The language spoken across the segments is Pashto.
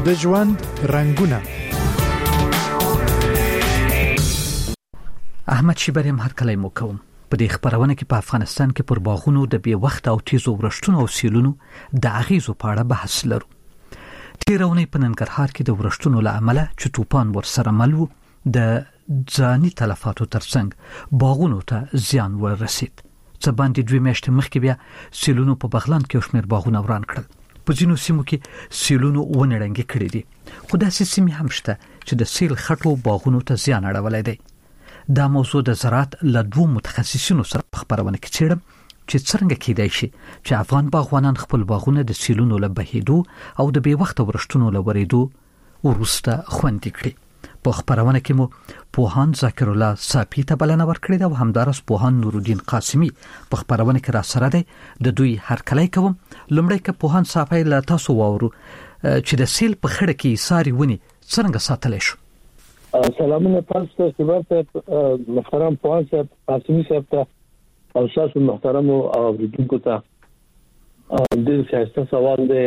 د ژوند رنگونه. احمد شیبریم هر کله مو کوم په دې خبرونه کې په افغانستان کې پر باغونو د بي وخت او تیزو ورښتونو او سیلونو د اغیزو په اړه بحث لرو. تیرونی په ننګرهار کې د ورښتونو له امله چې توپان ورسره مل و د ځاني تلفاتو ترڅنګ باغونو ته زیان ورسید. څه باندې 2 میاشتې مخکې بیا سیلونو په بغلان کې شمیر باغونه وران کړل. په ځینو سیمو کې سیلونو ونړنګ کړي دي. خو داسې سیمې هم شته چې د سیل خټو باغونو ته زیان اړولی دی. دا موضوع د زراعت له 2 متخصصینو سره په خبرونه کې څېړم چې څنګه کېدای شي چې افغان باغوانان خپل باغونه د سیلونو له بهیدو او د بې وخت ورښتونو له ورېدو وروسته خوندي کړي. په خبرونه کې مو پوهان ذکر الله صافي ته بلنه ورکړې ده او همدارس پوهان نورالدین قاسمی په خبرونه کې را سره دی. د دوی هر کله کوم لومړی که پوهان صافي له تاسو واورو چې د سیل په خړه کې ساري ونی څنګه ساتلی شو. سلامونه تاسو ته محترم پوهان صاحب قاسمی صاحب ته او تاسو محترم اوریدونکو ته د سیاست سوال دی.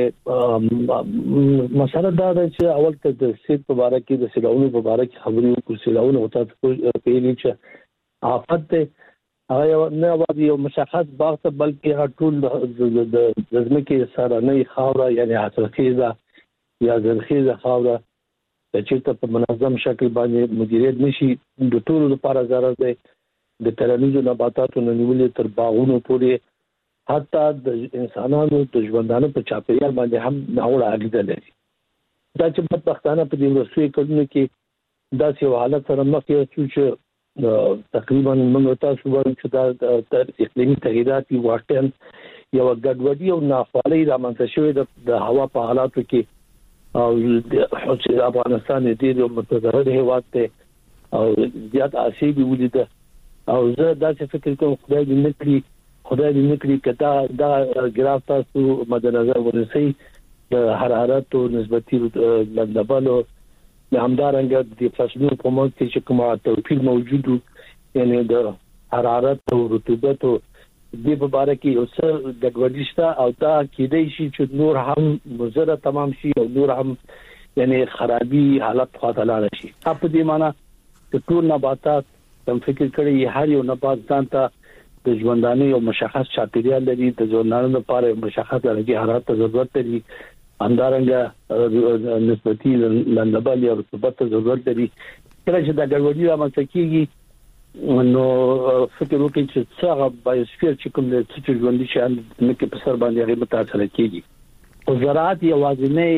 مسله دا ده چې اول ته د سیل په اړه کې د سیلونو په اړه کې خبرې وکړو. سیلونو او تاسو پیلي چې آفت ده هغه نه وایي یو مشخص باغ ته بلکې ټول د ځمکې سره نه خاوره یعنی حاصلخیزه یا زرخیزه خاوره چې په منظم شکل باندې مدیریت نشي د ټولو لپاره ضرر دی. د کرنیزو نباتاتو نه نیولې تر باغونو پورې حتی د انسانانو د ژوندانه په چاپیریال باندې هم ناوړه اغیزه لري. دا چې په پښتانه په دې ورسوي کډنه کې دا چې حالت سره مخ یو چې تقریبا موږ تاسو وایو چې دا د اقلیمي تغیرات واټن یو ګډوډي او ناخوالي رامنځته شوې د هوا په حالاتو کې او د افغانستان دې یو متضرر هیواد ته او زیات آسیب ولیده. او زه دا چې فکر کوم خدای دې نکړي کدا دا ګراف تاسو مدنظر ورسي د حرارت او نسبتي لندبلو له همدارنګه د فصلونو په موږ کې کومه توپیر موجود یعنی د حرارت او رطوبت او د په اړه کې یو څه ګډوډي شته او دا کېدای شي چې نور هم مزره تمام شي او نور هم یعنی خرابي حالت خاطر لاله شي. په دې معنی چې ټول نباتات تم فکر کړی هر یو نبات ځان ته د ژوندانه یو مشخص چاپیریال لري. د ژوندانه لپاره مشخص درجه حرارت ته ضرورت لري. همدارنګه نسبتي لندبل یا رطوبت ته ضرورت لري. کله چې دا ګډوډي رامنځته کیږي نو فکر وکړئ چې څنګه بایوسفیر چې کوم د ژوندۍ شیان مکه په سر باندې هغه متاثر کیږي. او زراعت یوازینی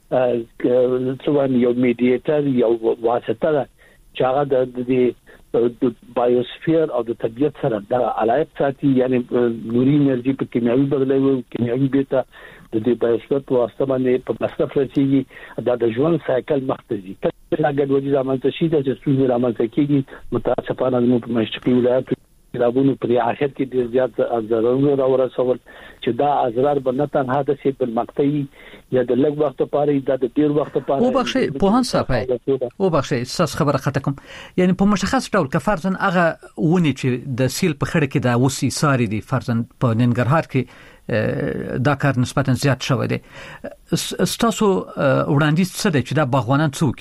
یو میډیټر یو واسطه ده چې هغه د بایوسفیر او د طبیعت سره د علاقه ساتي یعنی نوري انرژي په کیمیاوي بدلوي کیمیاوي بیته د دې بایوسفیر په واسطه باندې په مصرف رسیږي. دا د ژوند سایکل مختزي کله ګډوډي رامنځته شي د څه رامنځته کیږي. متاسفانه موږ په مشرقي ولایتو رابونو پر اخر کې ډیر زیات ضررونه راورسول چې دا اضرار به نه تنها د سي په مقطعي یا د لږ وخت لپاره د ډیر وخت لپاره او بخښي پوهان صافي او بخښي اساس خبره ختم یعنی په مشخص ډول که فرضاً هغه ونی چې د سیل په خړه کې دا وسی ساري دي فرضاً په ننګرهار کې دا کار نسبتاً زیات شوی دی. تاسو وړاندیز څه دی چې دا باغوانان څوک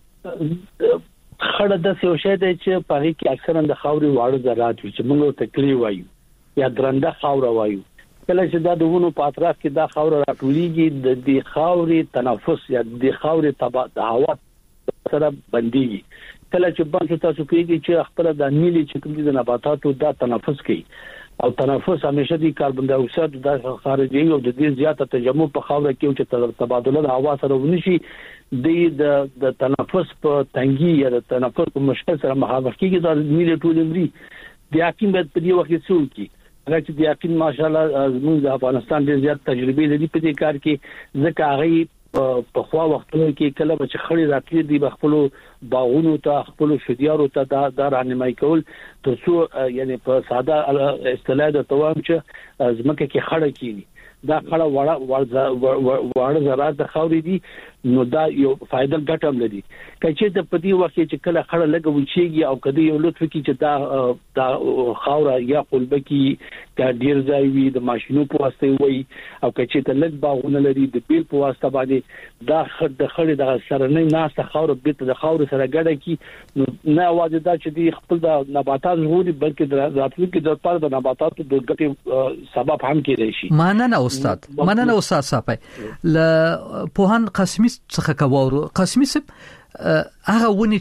خړه د څه شی دی چې په هغه کې اکثرا د خاوري واړو ذرات وي چې موږ ته کلی وایو یا درنده خاور وایو. کله چې دا دونه په اطراف کې دا خاور راټولېږي د دې خاوري تنفس یا د خاوري تبع د هوا سره بنديږي. کله چې باندې تاسو کېږي چې خپل د نیلي چې کوم دي نباتاتو دا تنفس کوي او تنفس همیشه د کاربن ډای اکساید د خارجي او د دې زیاته تجمع په خاور کې چې تبادله د هوا سره ونشي د تنفس په تنګي یا د تنفس په مشکل سره مخامخ کیږي. دا نیلي ټول عمري د یقین په دې وخت کې څو کی هغه چې د یقین ماشاءالله زموږ د افغانستان ډېر زیات تجربه لري په دې کار کې ځکه هغه په خوا وختونو کې کله چې خړې راتلې دي بخپلو باغونو ته خپل شديارو ته دا راهنمایي کول ترڅو یعنی په ساده اصطلاح د توام چې زمکه کې خړې کیږي دا خړه وړه زراعت د خاورې دي نو دا یو فائدل ګټه هم لري کچې د پدی وخت چې کله خړه لګوي او کدی یو لطف کی چې دا خاوره یا قلبکی دا ډیر ځای وي د ماشينو په واسطه وي او کچې ته لګ باغونه لري د بیل په واسطه باندې دا خړه د سرنۍ ناسه خاوره بیت د خاوره سره ګډه کی نو نه واجب دا چې د خپل د نباتات ژغوري بلکې د راتلونکي د لپاره د نباتاتو د ګټې سبب هم کېدای شي. مننه استاد صاحب ل پوهان قاسمي څخه کوورو قاسمي صاحب هغه ونی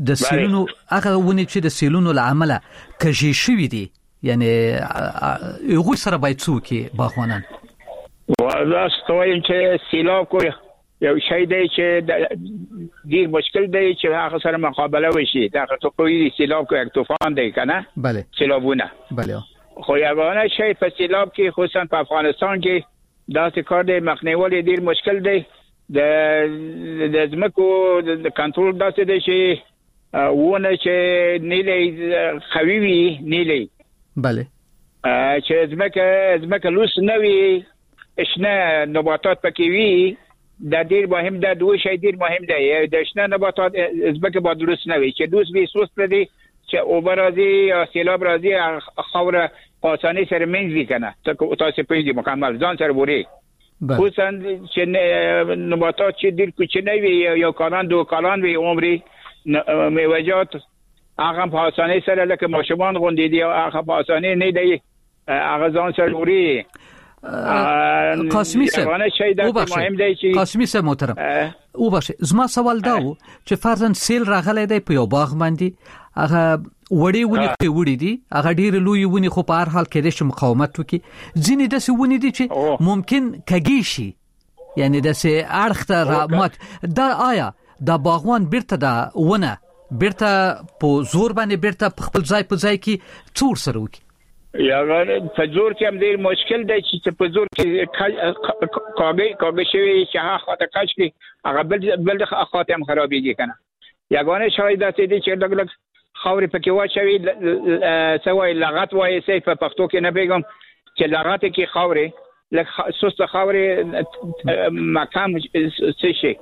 چې د سیلونو لعمل کجی شوی دی یعنی یو سره باید څوک باخوانان والله ستویم چې سیلاب کو یو شی دی چې ډیر مشکل دی چې هغه سره مقابله وشي دا تو کوی سیلاب کو یک طوفان دی کنه بله سیلابونه بله خو یوانه شی په سیلاب کې خصوصا په افغانستان کې دا څه کار دی مخنیوي ډیر مشکل دی د زمکو د کنټرول داسې دی چې ونه چې نیلې خوي نیلې بله چې زمکه لوس نه وي اشنه نباتات پکې وي دا ډیر مهم ده دوه شی ډیر مهم دی د اشنه نباتات زمکه باید لوس نه وي چې لوس به سوس پردي چې اوبرازي یا سیلاب راځي خوره آسانی سره منځي کنه تاسو په دې مکمل ځان سره وری خصوصا چې نباتات چې ډیر کوچنی وي یا کلان دو کلان وي عمري میوه‌جات هغه په آسانی سره لکه ماشومان غوندي دي هغه په آسانی نه دی هغه ځان سره وری قاسمي صاحب قاسمي صاحب محترم او باشه زما سوال دا و چې فرضاً سیل راغلی دی په یو باغ باندې هغه وړي ونی دي هغه ډیر لوی ونی خو په هر حال کې د مقاومت وکي ځینې د سی ونی دي چې ممکن کږي شي یعنی د سی اړخته رامات دا آیا دا باغوان بیرته دا ونه بیرته په زور باندې بیرته په خپل ځای په ځای کې څور سره وکي یا په زور کې هم ډیر مشکل دی چې په زور کې کاغه شوی چې هغه خاطر کاش کې هغه بل خاطر هم خرابېږي کنه یګانه شاید د دې چې لګ خاورې پکې واچوي سوای لغت وایي سیف په پښتو کې نه پیغام چې لغت کې خاورې لکه سست خاورې مقام څه شي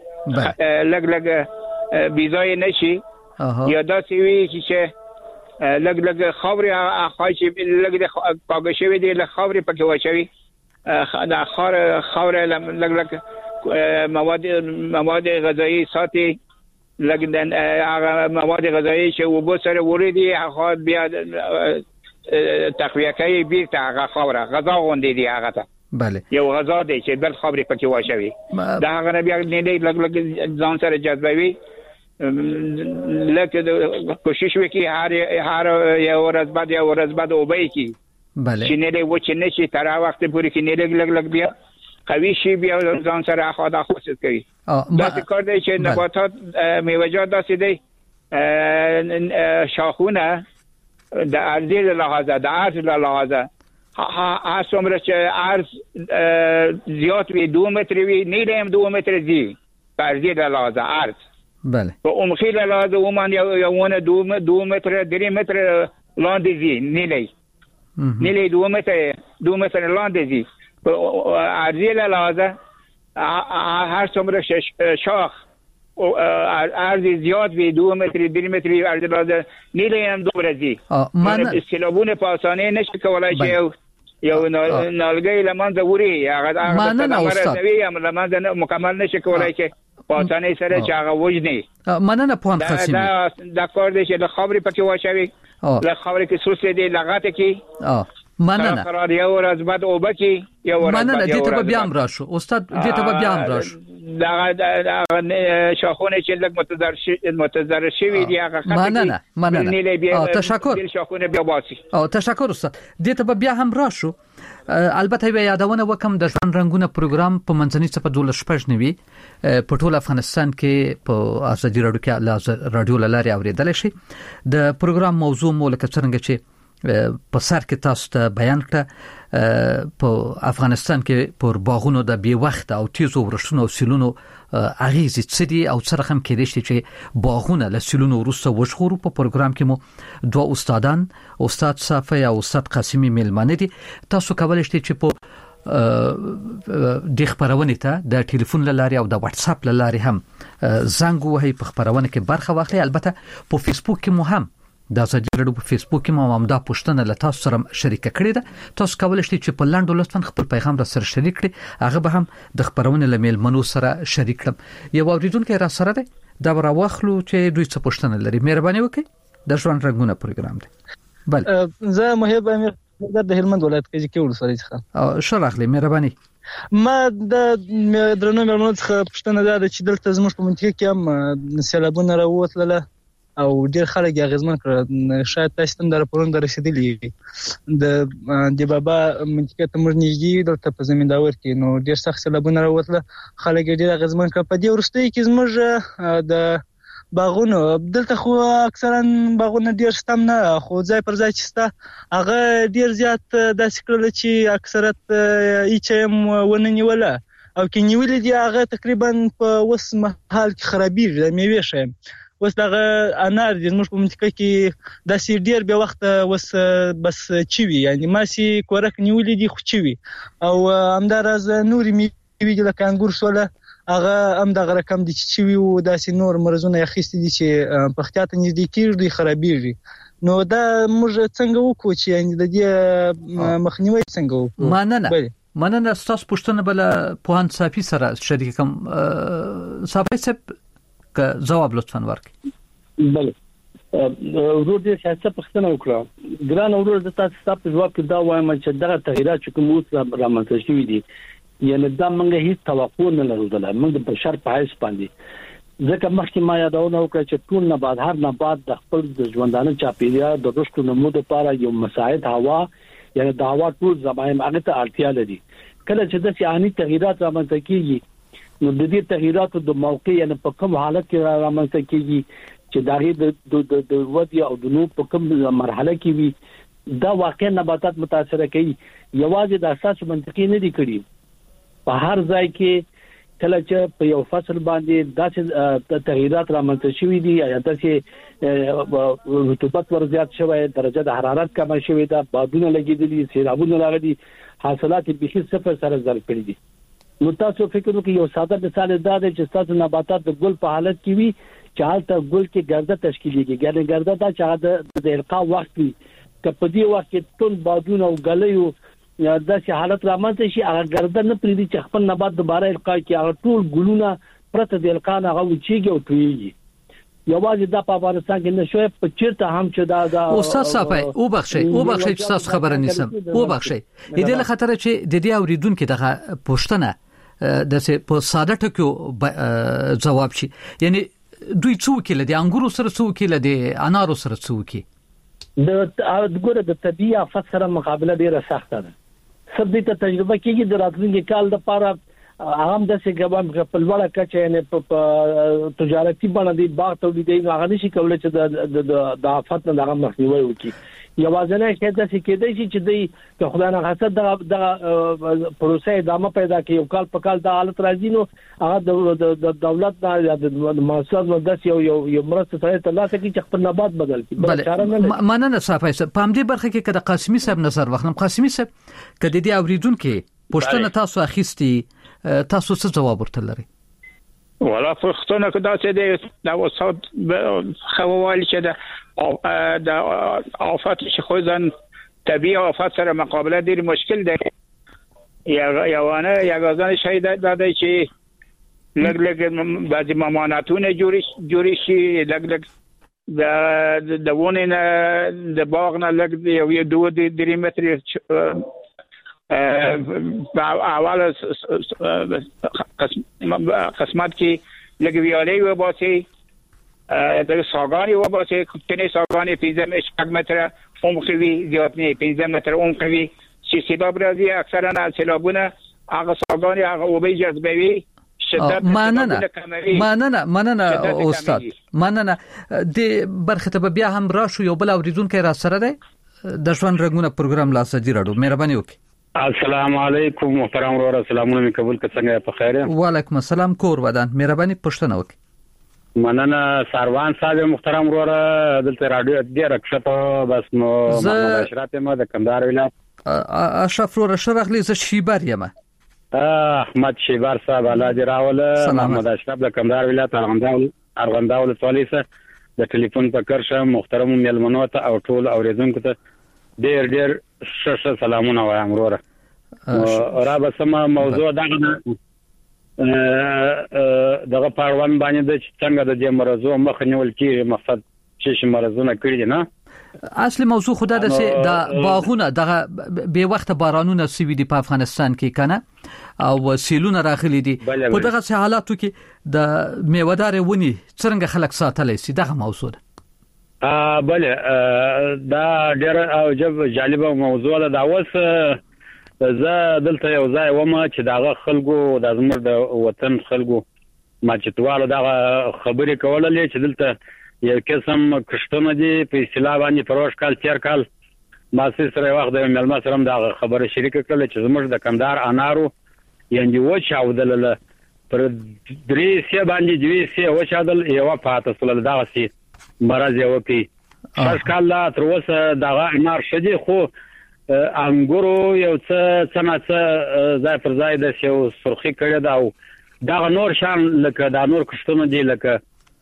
لګ بيځای نشي یا دا سی وی چې لګ خاورې اخاچ لګ د کاغه شوی دی لګ خاورې پکې واچوي دا خاورې لګ مواد غذایی ساتي لګن هغه مواد غذایی چې وبو سره ورېدي هغه بیا تقویه کوي بیرته هغه خاوره غذا غوندي دی هغه ته بله یو غذا دی چې بل خبرې پکې واچوي دا هغه بیا نه دی لګ ځان سره جذبوي لکه کوشش وکي هر یو ورځ بعد وبای کی بله چې نه دی و چې نشي تر وخت پورې کې نه لګ بیا قوي شي بیا ځان سره اخاده خاصیت کوي دا کار دی چې نباتات میوه‌جات داسې دی شاخونه د ارضی لحاظه د عرض لحاظه څومره چې عرض زیات وي 2 متر وي نه 2 متر دی په ارضی لحاظه عرض بله په عمقي لحاظه ومن یوونه 2 متر 3 متر لاندې دی نه 2 متر لاندې دی ارضی لحاظه هر څومره شاخ عرض زیاد وي 2 متر 3 متر عرض لحاظه نه هم دومره دی سیلابونه په اسانه نشي کولای چې یو نالګي لمنځه وړي هغه مرزوي هم لمنځه مکمل نشي کولای چې په اسانه سره چې هغه وژني مننه پوهان قاسمي دا کار دی چې د خبرې پکې واچوي د خبرې کې سوسې دی لغت کې مننه قرار یو ورځ بعد او بکی یو ورځ مننه دې ته بیا هم راشو استاد دې ته بیا هم راشو دا شاخونه چې لږ متضرر شوی دی هغه مننه تشکر شاخونه بیا باسي تشکر استاد دې ته بیا هم راشو البته بیا یادونه وکم د ژوند رنگونه پروګرام په منځنۍ صفه 12 په ټول افغانستان کې په ازادي رادیو کې رادیو لاري اوریدل شي د پروګرام موضوع مو لکه څنګه چې په سر کې تاسو ته بیان کړه په افغانستان کې پر باغونو د بي وخت او تیزو ورشتونو او سیلونو اغیزې څه دي او څه رقم کې دي چې باغونه له سیلونو وروسته وژغورو په پروګرام کې مو دوه استادان استاد صافی او استاد قاسمي ملمنه دي تاسو کولای شئ چې په د خبرونه ته د ټلیفون لاري او د واتس اپ لاري هم زنګ وهي په خبرونه کې برخه واخلي. البته په فیسبوک کې مو هم دا سجلړو په فیسبوک کې مو هم دا پوښتنه له تاسو سره شریک کړې ده. تاسو کولای شئ چې په لاندو لطفاً خپل پیغام را سره شریک کړئ. هغه به هم د خبرونه لمیل منو سره شریک کړم. یو اوریدونکو را سره ده دا راوخلو چې دوی څه پوښتنه لري. مهرباني وکړئ. د ژوند رنگونه پروګرام دی. بله زه محب امیر د هلمند ولایت کې کېول سره ځخه شو راغلی. مهرباني. ما د درنو مېرمنو څخه پوښتنه ده چې دلته زموږ په منطقه کې هم سیلابونه راووتله او ډېر خلک یې اغېزمن کړل. شاید تاسو ته د راپورونو رسیدلی د بابا منطقه ته موږ نږدې دلته په زمینداور کې نو ډېر سخت سیلابونه راووتله. خلک یې ډېر اغېزمن کړل. په دې وروستۍ کې زموږ د باغونو دلته خو اکثرا باغونه ډیر شتم نه خو ځای پر ځای چې ستا هغه ډیر زیات داسې کړل چې اکثریت هیڅ هم ونه نیوله او کې نیولې دي هغه تقریبا په وس محل کې خرابېږي. د میوې شي وس دغه انار د موږ په منطقه کې داسې ډیر به وخت وس بس چوي یعنی ماسي کورک نیولې دي خو چوي او همدارز نوري میوې لکه انګور سوله هغه هم دغه رقم دي چې وی او داسې نور مرزونه یخېستي دي چې په احتیاط نږدې کېږي خرابېږي. نو دا موږ څنګه وکړو چې د دې مخنیوي څنګه وکړو؟ مننه تاسو پوښتنه بل پوهان صافي سره شریک کوم. صافي صاحب جواب لطفا ورکړئ. بله ورور دې شاسته پښتنه وکړه. ګران ورور د تاسو جواب کې دا وایم چې دغه تغیرات چې کوم اوس رامنځته شوي دي یعنی دا موږ هیڅ توقع نه لرو. موږ د بشر په حیث باندې ځکه مخکې ما یادونه وکړه چې ټول نبات هر نبات د خپل د ژوندانه چاپیریال د رشد نمو لپاره یو مساعد هوا یعنی د هوا ټول زمایم هغه ته اړتیا لري. کله چې د سیاني تغیرات رامنځته کیږي نو د دې تغیراتو د موقع یعنی په کوم حالت کې رامنځته کیږي چې دغه د ودی او د نو په کوم مرحله کې وي دا واقعا نباتات متاثر کوي. یوازې د اساس منطقي نه دي کړی. په هر ځای کې کله چې په یو فصل باندې داسې تغیرات رامنځته شوي دي یا داسې رطوبت ورزیات شوی درجه د حرارت کم شوی دا بادونه لګیدلي سیلابونه راغلي حاصلات به صفر سره ضرب کړي دي. نو تاسو فکر وکړئ یو ساده مثال دا دی چې تاسو نباتات د ګل په حالت کې وي چې حالت ګل کې ګرده تشکیلېږي. ګرده دا چې د القاء وخت وي که په دې وخت کې ټول بادونه او ګلیو یا داسې حالت رامنځته شي هغه ګرده نه پریږدي چې خپل نبات دوباره القاء کوي. هغه ټول ګلونه پرته د القاء نه هغه وچیږي او تویږي. یوازې دا په افغانستان کې نشوي په چیرته هم چې دا استاد صافي او بخښي چې تاسو خبره نیسم او بخښي دې له خاطر چې د دې اوریدونکو دغه پوښتنه د په ساده ټکو جواب شي. یعنی دوی څوک لدی انګورو سره څوک لدی انارو سره څوک د ګوره د طبيعي آفت سره مقابله ډیره سخته ده. سب دې ته تجربه کیږي د راتلونکي کال لپاره هم د سګوام په لوړه کچه نه په تجارتي باندې باغ تولیدي هغه نشي کولای چې د آفت نه هغه مخنیوي وکړي. یوازنه کېدای شي چې د خدای نه حسد د پروسې ادامه پیدا کوي. یو کال په کال د حالت راځي نو هغه د دولت نه یا د محصولات نه داس یو مرسته سره ترلاسه کوي چې خپل نبات بدل کړي. مننه صافي صاحب. په دې برخه کې کده قاسمي صاحب نظر واخلم. قاسمي صاحب کده دې اوریدونکو پوښتنه تاسو اخیستي تاسو څه جواب ورته لري؟ ولا پښتنه کدا چې دا وسات خوال چې د آفات چې خو ځان طبيعي آفات سره مقابله ډیر مشکل ده. یا غزان شي دا چې لګ بعضی ممانعتونه جوړی شي لګ د ونه نه د باغ نه لګ یو 2-3 متر اول قسمت کې لګ ویالې و باسي د ساګانی و باسي کتنې ساګانی 15 متر عمق وی زیات نه 15 متر عمق وی چې سیلاب راځي اکثرا سیلابونه هغه ساګانی هغه وبې جذبوي. مننه استاد. مننه د برخه ته بیا هم راشو یو بل اوریدونکو را سره ده د ژوند رنگونه پروګرام لا سجی راډو. مهرباني وکړئ. السلام علیکم محترم ورور. سلامونه قبول څنګه په خیر؟ وعلیکم السلام کور ودان. مهرباني پښتنه وکړئ. مننه سروان صاحب محترم ورور دلته رادیو دې رکشته بس نو محمد اشرف ما د کندهار ولایت اشرف ور شرخلی ز شیبر یم احمد شیبر صاحب الله دې راوله محمد اشرف د کندهار ولایت ارغنداو ولسوالۍ د ټلیفون په کرشه محترم مېلمنو ته او ټول اوریدونکو ته ډېر ښه سلامونه وایم وروره. را به سم موضوع دغه پاروان باندې د څنګه د دې مرزو مخ نیول کیږي، مقصد چې مرزونه کړی دي نه. اصلي موضوع خدا د باغونه دغه به وخت بارانونه سوي دي په افغانستان کې کنه او سیلونه راغلي دي په دغه حالاتو کې د میوه‌دار ونی څنګه خلک ساتلی سي دغه موضوع ده. بله دا ډېر او جالبه موضوع ده. دا اوس زه دلته یو ځای ومه چې دغه خلکو د زموږ د وطن خلکو ما چې توالو دغه خبرې کولې چې دلته یو قسم کشتونه دي په اصطلاح باندې پروش کال تیر کال ما سره وخت د ملما سره د خبره شریک کړل چې زموږ د کندهار انارو یعنی وچاودل پر درې سي باندې دوی سي وچاودل یو پاتې سول دغه سي مرز یو پی شاش کال لا تر اوسه دغه انار شدي خو انګورو یو څه ځای پر ځای د یو سرخی کړی دا او دغه نور شان لکه د نور کشتونه دي لکه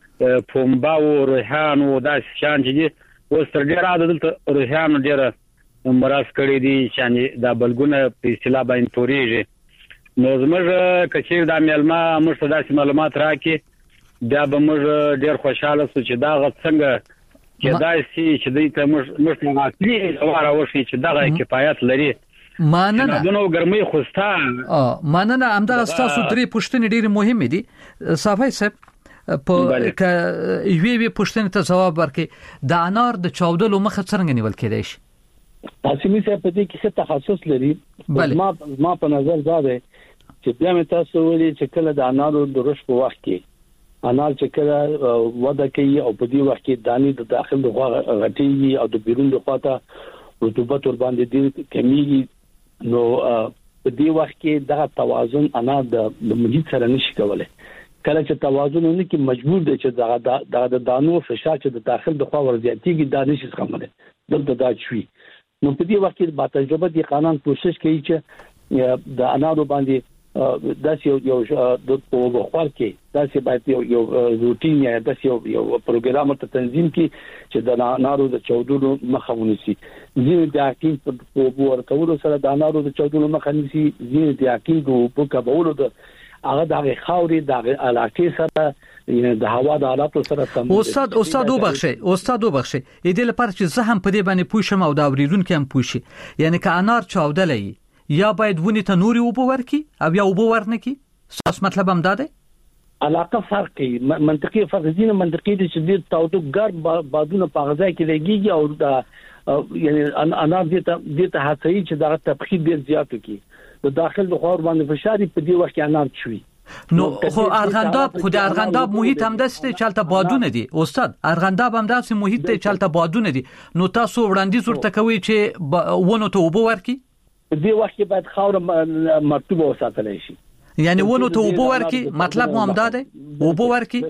پومبا او روحان او داس شان چې اوس تر ډیره عادت روحان ډیره مرز کړی دي چې د بلګونه په اصطلاح باندې توريږي. نو زموږ کچیر د ملما مشتداسي معلومات راکې دا به موږ ډیر خوشاله سو چې دا څنګه کېدای شي چې دوی ته موږ اصلي واره وشي چې دغه کفایت لري. ماننه دنو ګرمي خوستان ماننه همدا تاسو درې پوښتنې ډېرې مهمې دي صافي صاحب په یوې پوښتنې ته جواب ورکړي د انار د چاودلو مخه څنګه نیول کېدای شي؟ قاسمي صاحب په دې کې څه تخصص لري؟ ما په نظر دا ده چې بیا مې تاسو ولې چې کله د انارو د رشد په وخت کې انار چې کله وده کوي او په دې وخت کې دانی د داخل د غټي او د بیرون د خواته رطوبت ور باندې دي کمیږي نو په دې وخت کې دا توازن انار د محیط سره نشي کولای. کله چې توازن نه کې مجبور دي چې دا د دانو فشار چې د داخل د خوا ورزياتيږي دا نشي څرګندول دلته دا شوي. نو په دې وخت کې با تجربه دي قانون کوشش کوي چې د انارو باندې داس یو د په خور کې داس باید یو روټین یا داس یو پروګرام ته تنظیم کی چې د انارو د چودلو مخه ونیسي. ځینې د حقیقت په ورکولو سره د انارو د چودلو مخه نیسي، ځینې د حقیقت په کبولو د هغه د خاورې د علاقې سره د هوا د حالاتو سره سم. استاد وبخښي دې لپاره چې زه هم په دې باندې پوښم او دا اوریدونکو هم پوښي، یعنی که انار چاودلې یا باید ونی ته نوري وبو ورکی او یا وبو ورنکی ساس مطلب هم داده علاقه فرقي منطقي فرق دي منطقي دي چې د تاوتو ګر بادونه په غذا کې لګيږي او دا یعنی انار دې ته هڅوي چې دا تبخیر ډیر زیات کی د داخل د خور باندې فشار په دې وخت کې انار چوي. نو خو ارغنداب محیط هم دسته چالتہ بادونه دي استاد، ارغنداب هم داسې محیط ته چالتہ بادونه دي. نو تاسو وړاندیز ورته کوي چې ونه ته وبو ورکی دې وخت کې باید خاور مرطوبه وساتل شي، یعنی ونه ته وبو ورکی مطلب مو هم داده وبو ورکی.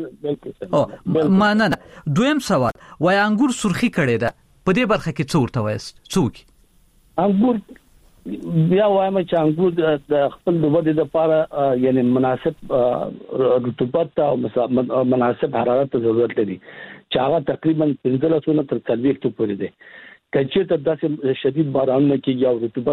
ماننه دویم سوال وای انګور سرخی کړي ده په دې برخه کې څو ورته وایست څوک انګور بیا وایم چې انګور د خپل د ودې لپاره یعنی مناسب رطوبت او مناسب حرارت ته ضرورت لري چې هغه تقریبا 15 تر 40 پورې ده. کچې ته داسې شدید بارانونه کېږي او رطوبت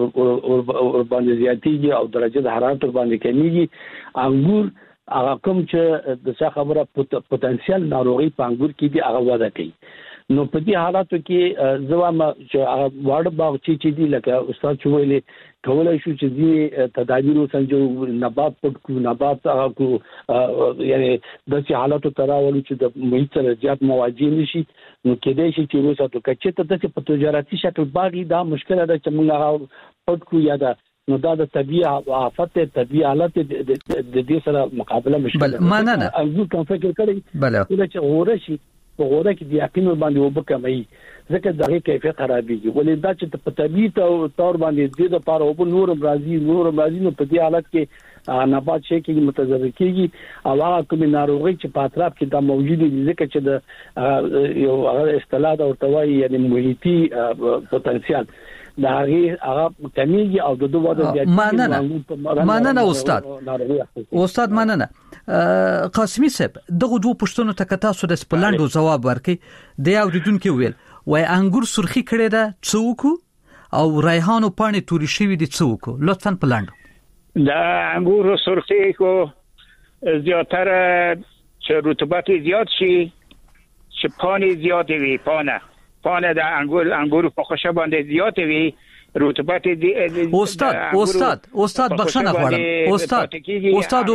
ور باندې زیاتېږي او درجه د حرارت ور باندې کمیږي انګور هغه کوم چې د څه خبره پوتنشل ناروغي په انګور کې دي هغه وده کوي. نو په دې حالاتو کې زوامه چې واړه باغ چې دي لکه استاد چويلې کولای شو چې دې تدابیر وسنجو نبات پټ کو نبات هغه کو یعنی د څه حالاتو تراولو چې د محیط سره زیات مواجه نشي. نو کېدای شي چې وساتو کچې ته د په تجارتي شکل باغی دا مشکله ده چې موږ پټ کو یا دا نو دا د طبيعي آفت طبيعي حالت د دې سره مقابله مشکل. ماننه انګور کوم فکر کړی چې ورشي په غوړه کې د یقین باندې وبکمای ځکه دغه کیفیت خرابېږي ولې دا چې په طبيعي تور باندې د لپاره او نور برازي نو په دې حالت کې نبات شي کې متضرر کیږي او هغه کوم ناروغي چې په اطراف کې دا موجوده دي ځکه چې د یو هغه اصطلاح او توای یعنی محیطي پوتنشل دا هغه کمیږي او د دوه وده زیاتېږي. مننه استاد مننه. قاسمی صاحب دغه دوه پښتنو ته کتا سو د سپلانډو جواب ورکړي د اوریدونکو ویل وای انګور سرخی کړي دا څوک او ریحانو پانی توري شوی دي څوک لطفا پلاندو دا انګور سرخی کو زیاتره چې رطوبت زیات شي چې پانی زیات وي پانه د انګور په خوشه باندې زیات وي رطوبت دی. استاد بخښنه غواړم استاد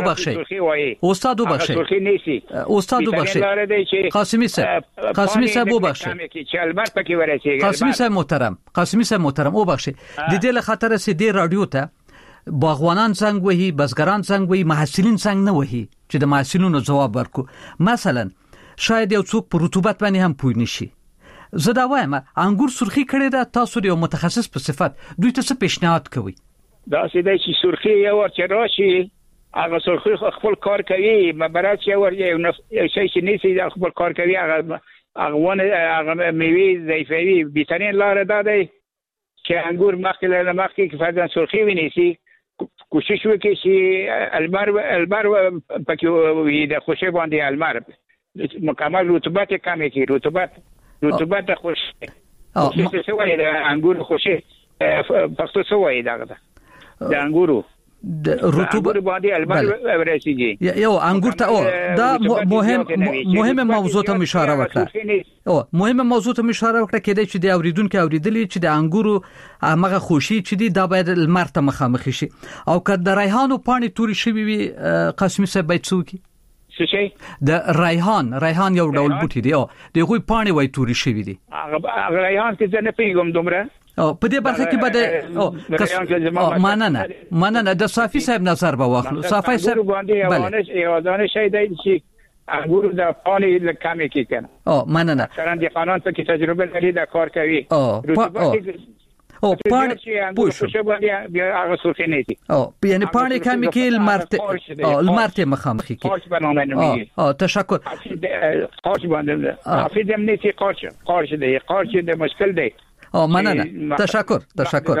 وبخښئ قاسمی صاحب وبخښئ چې البته پکې ورسیږي قاسمی صاحب محترم وبخښئ د دې له خاطر سي د رادیو ته باغوانان څنګه وهي بزګران څنګه وهي محصلین څنګه نه وهي چې د محصلینو جواب ورکو. مثلا شاید یو څوک په رطوبت باندې هم پوه نشي. زه دا وایم انګور سرخی کړي دا تاسو یو متخصص په صفت دوی ته څه پیشنهاد کوي؟ دا سیده چې سرخی یو ورته راشي هغه سرخی خپل کار کوي مبارک یو شي چې نسی خپل کار کوي هغه میوه ضعیفوي بهترین لار دا دی چې انګور مخکې کې فرضاً سرخی ونیسي کوشش وکړي چې المر پکې وي د خوشي باندې المر مکمل رطوبت کم کړي رطوبت خوشي څه وایي د انګور خوشي پښتو څه وایي دا د انګورو د رطوبت باندې المر ورسیږي یو انګور ته دا مهمه موضوع ته اشاره وکړه مهمه موضوع ته اشاره وکړه کېدای چې د اوریدونکو اوریدلې چې د انګورو هغه خوشي چې دی دا باید المرته مخامخ شي او که د ریحانو پانی توري شوی وي قاسمی صاحب باید څوک د ریحان یو ډول بوټي دی او دغه پانی وای توري شوی دی هغه ریحان چې نه پیګم دومره او په دې برخه کې بده مننه د صافي صاحب نظر به واخلو. صافي صاحب باندې یوازانه شي دی چې انګور د پانی لکه کې کنه مننه څنګه دي قانون ته کې تجربه لري دا کار کوي او پانی پوښ بیا هغه سرخی نه دي یعنی پانی کیمیکل المرته مخامخي کې تشکر قارچ باندې حافظ هم نسی قارچ دی مشکل دی مننه تشکر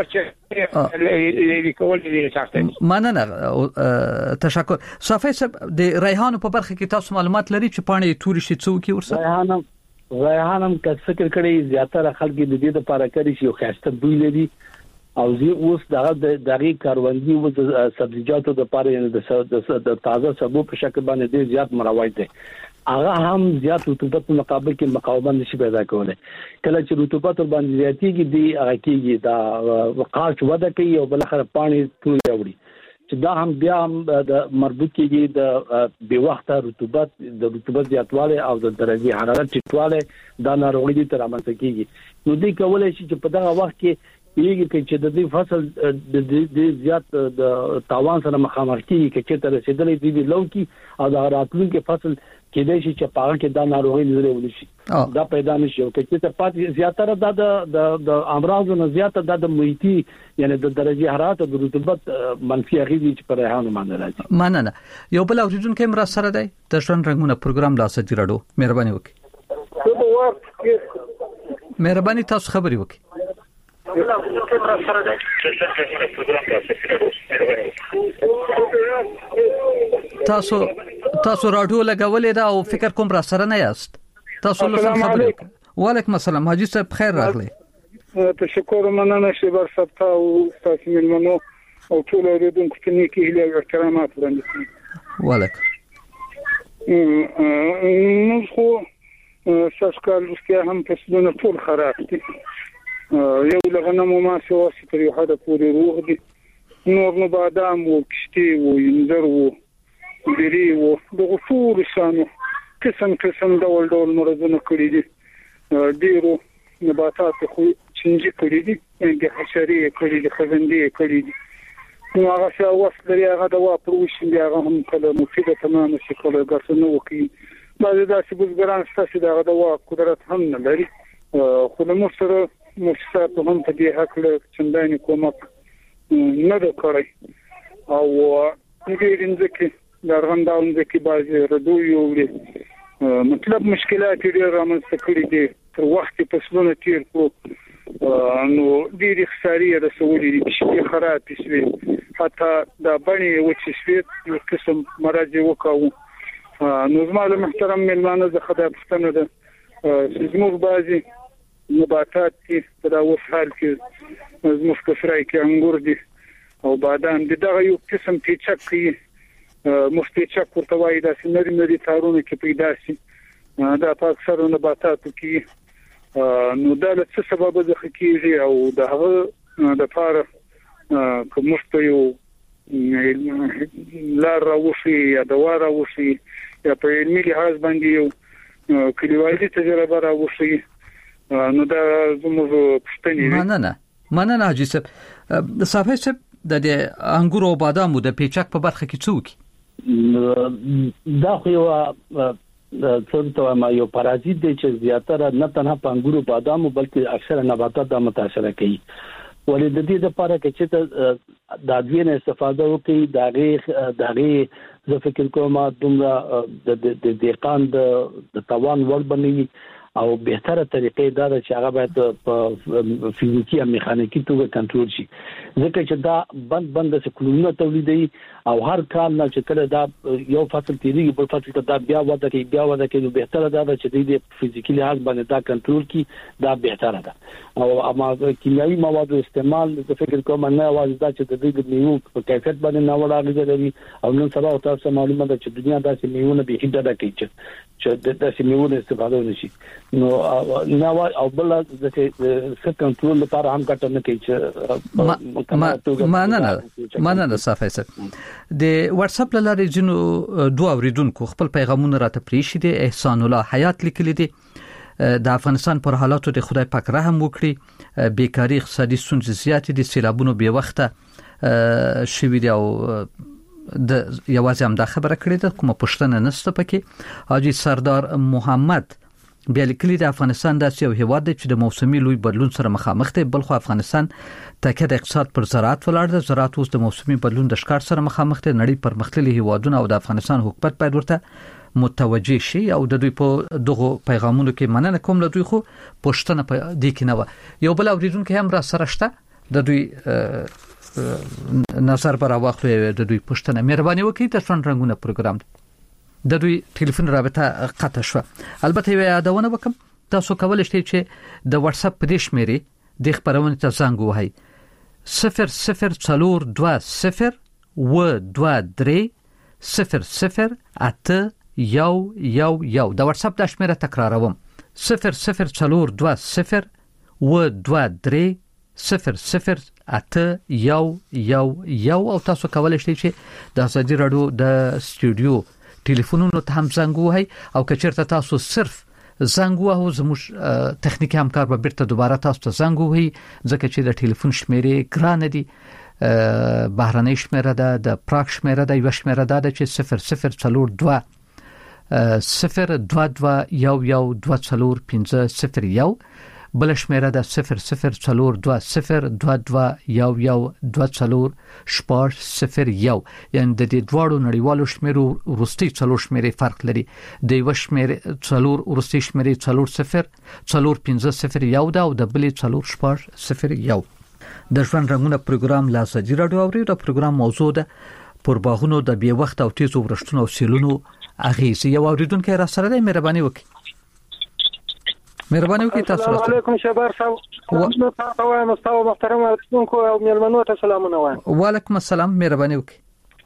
مننه تشکر. صافي صاحب د ریحانو په برخه کې تاسو معلومات لري چې پانی توري شي څوک ورسره ریحانم که فکر کړی زیاتره خلک د دې لپاره کوي چې یو خاصه بوی لري او زی اوس دغه کاروندي او د سبزیجاتو د لپاره یعنی د تازه سبو په شکل باندې ډیر زیات مروج دي هغه هم زیات رطوبت په مقابل کې مقاومت نشي پیدا کولای. کله چې رطوبت باندې زیاتیږي دی هغه کېږي دا قارچ وده کوي او بل اخر پانی ټول راوړي چې دا هم بیا د مربوط کېږي د بې وخته رطوبت زیاتواله او د درجه حرارت ټیټواله دا ناروغي تر رامنځته کېږي. نو دوی کولای شي چې په دغه وخت کې یېږي چې د دې فصل د زیات د تاوان سره مخامخ کېږي چې تر رسیدلې دي لو کې او د راتلونکي فصل کېدای شي چې پاغه کې دا ناروغي لري ولشي دا پیدا نشي او چې تر پاتې زیاتره د امراض نه زیاته د محیطي یعنی د درجه حرارت او د رطوبت منفي اغیزې چې پر ریحانو باندې راځي. مننه یو بل اوریدونکو هم را سره دی د ژوند رنگونه پروګرام لا سره جوړو مهرباني وکړئ مهرباني تاسو خبري وکړئ. تاسو راډیو لګولې دا او فکر کوم را سره نه یاست تاسو له خبرې. وعلیکم السلام حاجی صاحب خیر راغلی. تشکر مننه شي بر ثبت او تاسو ملمنو او ټول اوریدونکو ته نیکی هیله او احترامات وړاندې. وعلیکم نو خو ساسکال رښتیا هم فصلونه ټول خراب دي یو لغنمو ما سواسي تر یو حد پورې روغ دي نور نو بادام او کشتي او انځر او بری او دغه ټول شانو قسم ډول مرزونه کړی دي ډیرو نباتات خو څنګه کړی دي د حشري کړی دي خزندي کړی دي نو هغه څه وخت لري هغه د واپروش دی هغه هم کله مفیده تمام شي کله ګرځنه وکي بعضی داسې بزګران ستاسو دغه د واک قدرت هم نه لري خو نو سره مؤسسات هم په دې حق له څنداني کومک نه ده کړی او دې رنځکه درغنداون ځکه بعضی ردو یو مطلب مشکلات ډېر رامنځته کړي دي تر وخت په سلونه تیر کو نو ډېری خساري رسولې شي خراب شي حتی دا باندې وچې شي یو قسم مرض وکاو نو زموږ محترم ملمانه زه خدای پښتنه ده زموږ بعضي نباتات چې دا اوس حال کې زموږ کفرای کې انګور دي او بادام دي دا یو قسم پیچک کې مستچک ورته وایي دا سنري نري تارونه کې پیدا شي دا په اکثر نباتاتو کې نو دا له څه سبب ځکه کېږي او دا هغه د فار کوم یو لار راوشي یا دوار راوشي یا په علمي لحاظ باندې یو کلیوالي تجربه راوشي نو دا زموږ پښتني مننه حاجی صاحب صافي صاحب د انګور او بادامو د پیچک په برخه کې څوک دا خو یو څنګه ما یو پارازیت دی چې زیاتره نه تنها په انګورو بادامو بلکې اکثره نباتات د متاثر کوي ولې د دې لپاره چې د ادویه استفاده وکړي دغه زه فکر کوم دومره د دقان د توان ور بنوي او بهتره طریقې دا چې هغه باید په فزیکی او میخانیکی توګه کنټرول شي ځکه چې دا بند څه کلونه تولیدي او هر کال نه چې کله دا یو فصل تیریږي بل فصل ته دا بیا وده کوي نو بهتره دا چې د فزیکی لحاظ باندې دا کنټرول کی دا بهتره ده او اما کیمیاوي موادو استعمال د فکر کوم نه واځي دا چې د دې نیو په کیفیت باندې نه وړاندې لري او نن سبا تاسو معلومه ده چې دنیا داسې نیونه به هیڅ ډډه کوي چې داسې نیونه استفاده ونشي نو نو او بل د څه کنټرول لپاره هم ګټه نه کوي مننه صافي صاحب د واتس اپ لارې جنو دوه اوریدونکو خپل پیغامونه راته پریښي دي احسان الله حیات لیکلي دي د افغانستان پر حالاتو د خدای پاک رحم وکړي بیکاری اقتصادي ستونزې زیات دي سیلابونو به وخته شوي دي او د یوازې هم دا خبره کړې ده کومه پښتنه نشته پکې حاجی سردار محمد بیا لیکلي د افغانستان داسې یو هیواد دی چې د موسمي لوی بدلون سره مخامخ دی بلخو افغانستان تاکید اقتصاد پر زراعت ولاړ دی زراعت اوس د موسمي بدلون د ښکار سره مخامخ دی نړۍ پرمختللي هیوادونه او د افغانستان حکومت باید ورته متوجه شي او د دوی په دغه پیغامونو کې مننه کوم له دوی خو پښتنه په دې کې نه و یو بل اوریدونکو هم را سره شته د دوی نظر پر واخلو د دوی پښتنه مهرباني وکړئ تاسو رنګونه پروګرام د دوی ټلیفون رابطه قطع شو البته یادونه وکم تاسو کولای شئ چې د واتس اپ په دې شمیرې د خبرونه ته زنګ ووهئ 0042 و23 008111 د واتس اپ د شمیره تکراروم 0042 و23 008111 او تاسو کولای شئ چې د ازادي رادیو د استودیو ټلیفونونو ته هم زنګ وهئ او کچرته تاسو صرف زنګ وهو زموږ تخنیکی همکار به بیرته دوباره تاسو ته زنګ وهي ځکه چې د ټلیفون شمیرې ګرانه دي بهرنۍ شمیره ده د پراګ شمیره ده یو شمیره ده چې 0042 بل شمیره ده 0042 یعنی د دې دواړو نړیوالو شمیرو ورستي څلور شمیرې فرق لري د یو شمیرې څلور ورستي شمیرې 004501 دا او د بلې 0001 د ژوند رنگونه پروګرام لا سجی راډیو اوري دا پروګرام موضوع ده پر باغونو د بي وخت او تیزو ورشتونو او سیلونو اغیز یو اوریدونکو را سره د مهرباني وکړي تاسو السلام علیکم شبار صاحب وایم تاسو محترم اوریدونکو او مېلمنو ته سلامونه وایم وعلیکم السلام مهرباني وکړي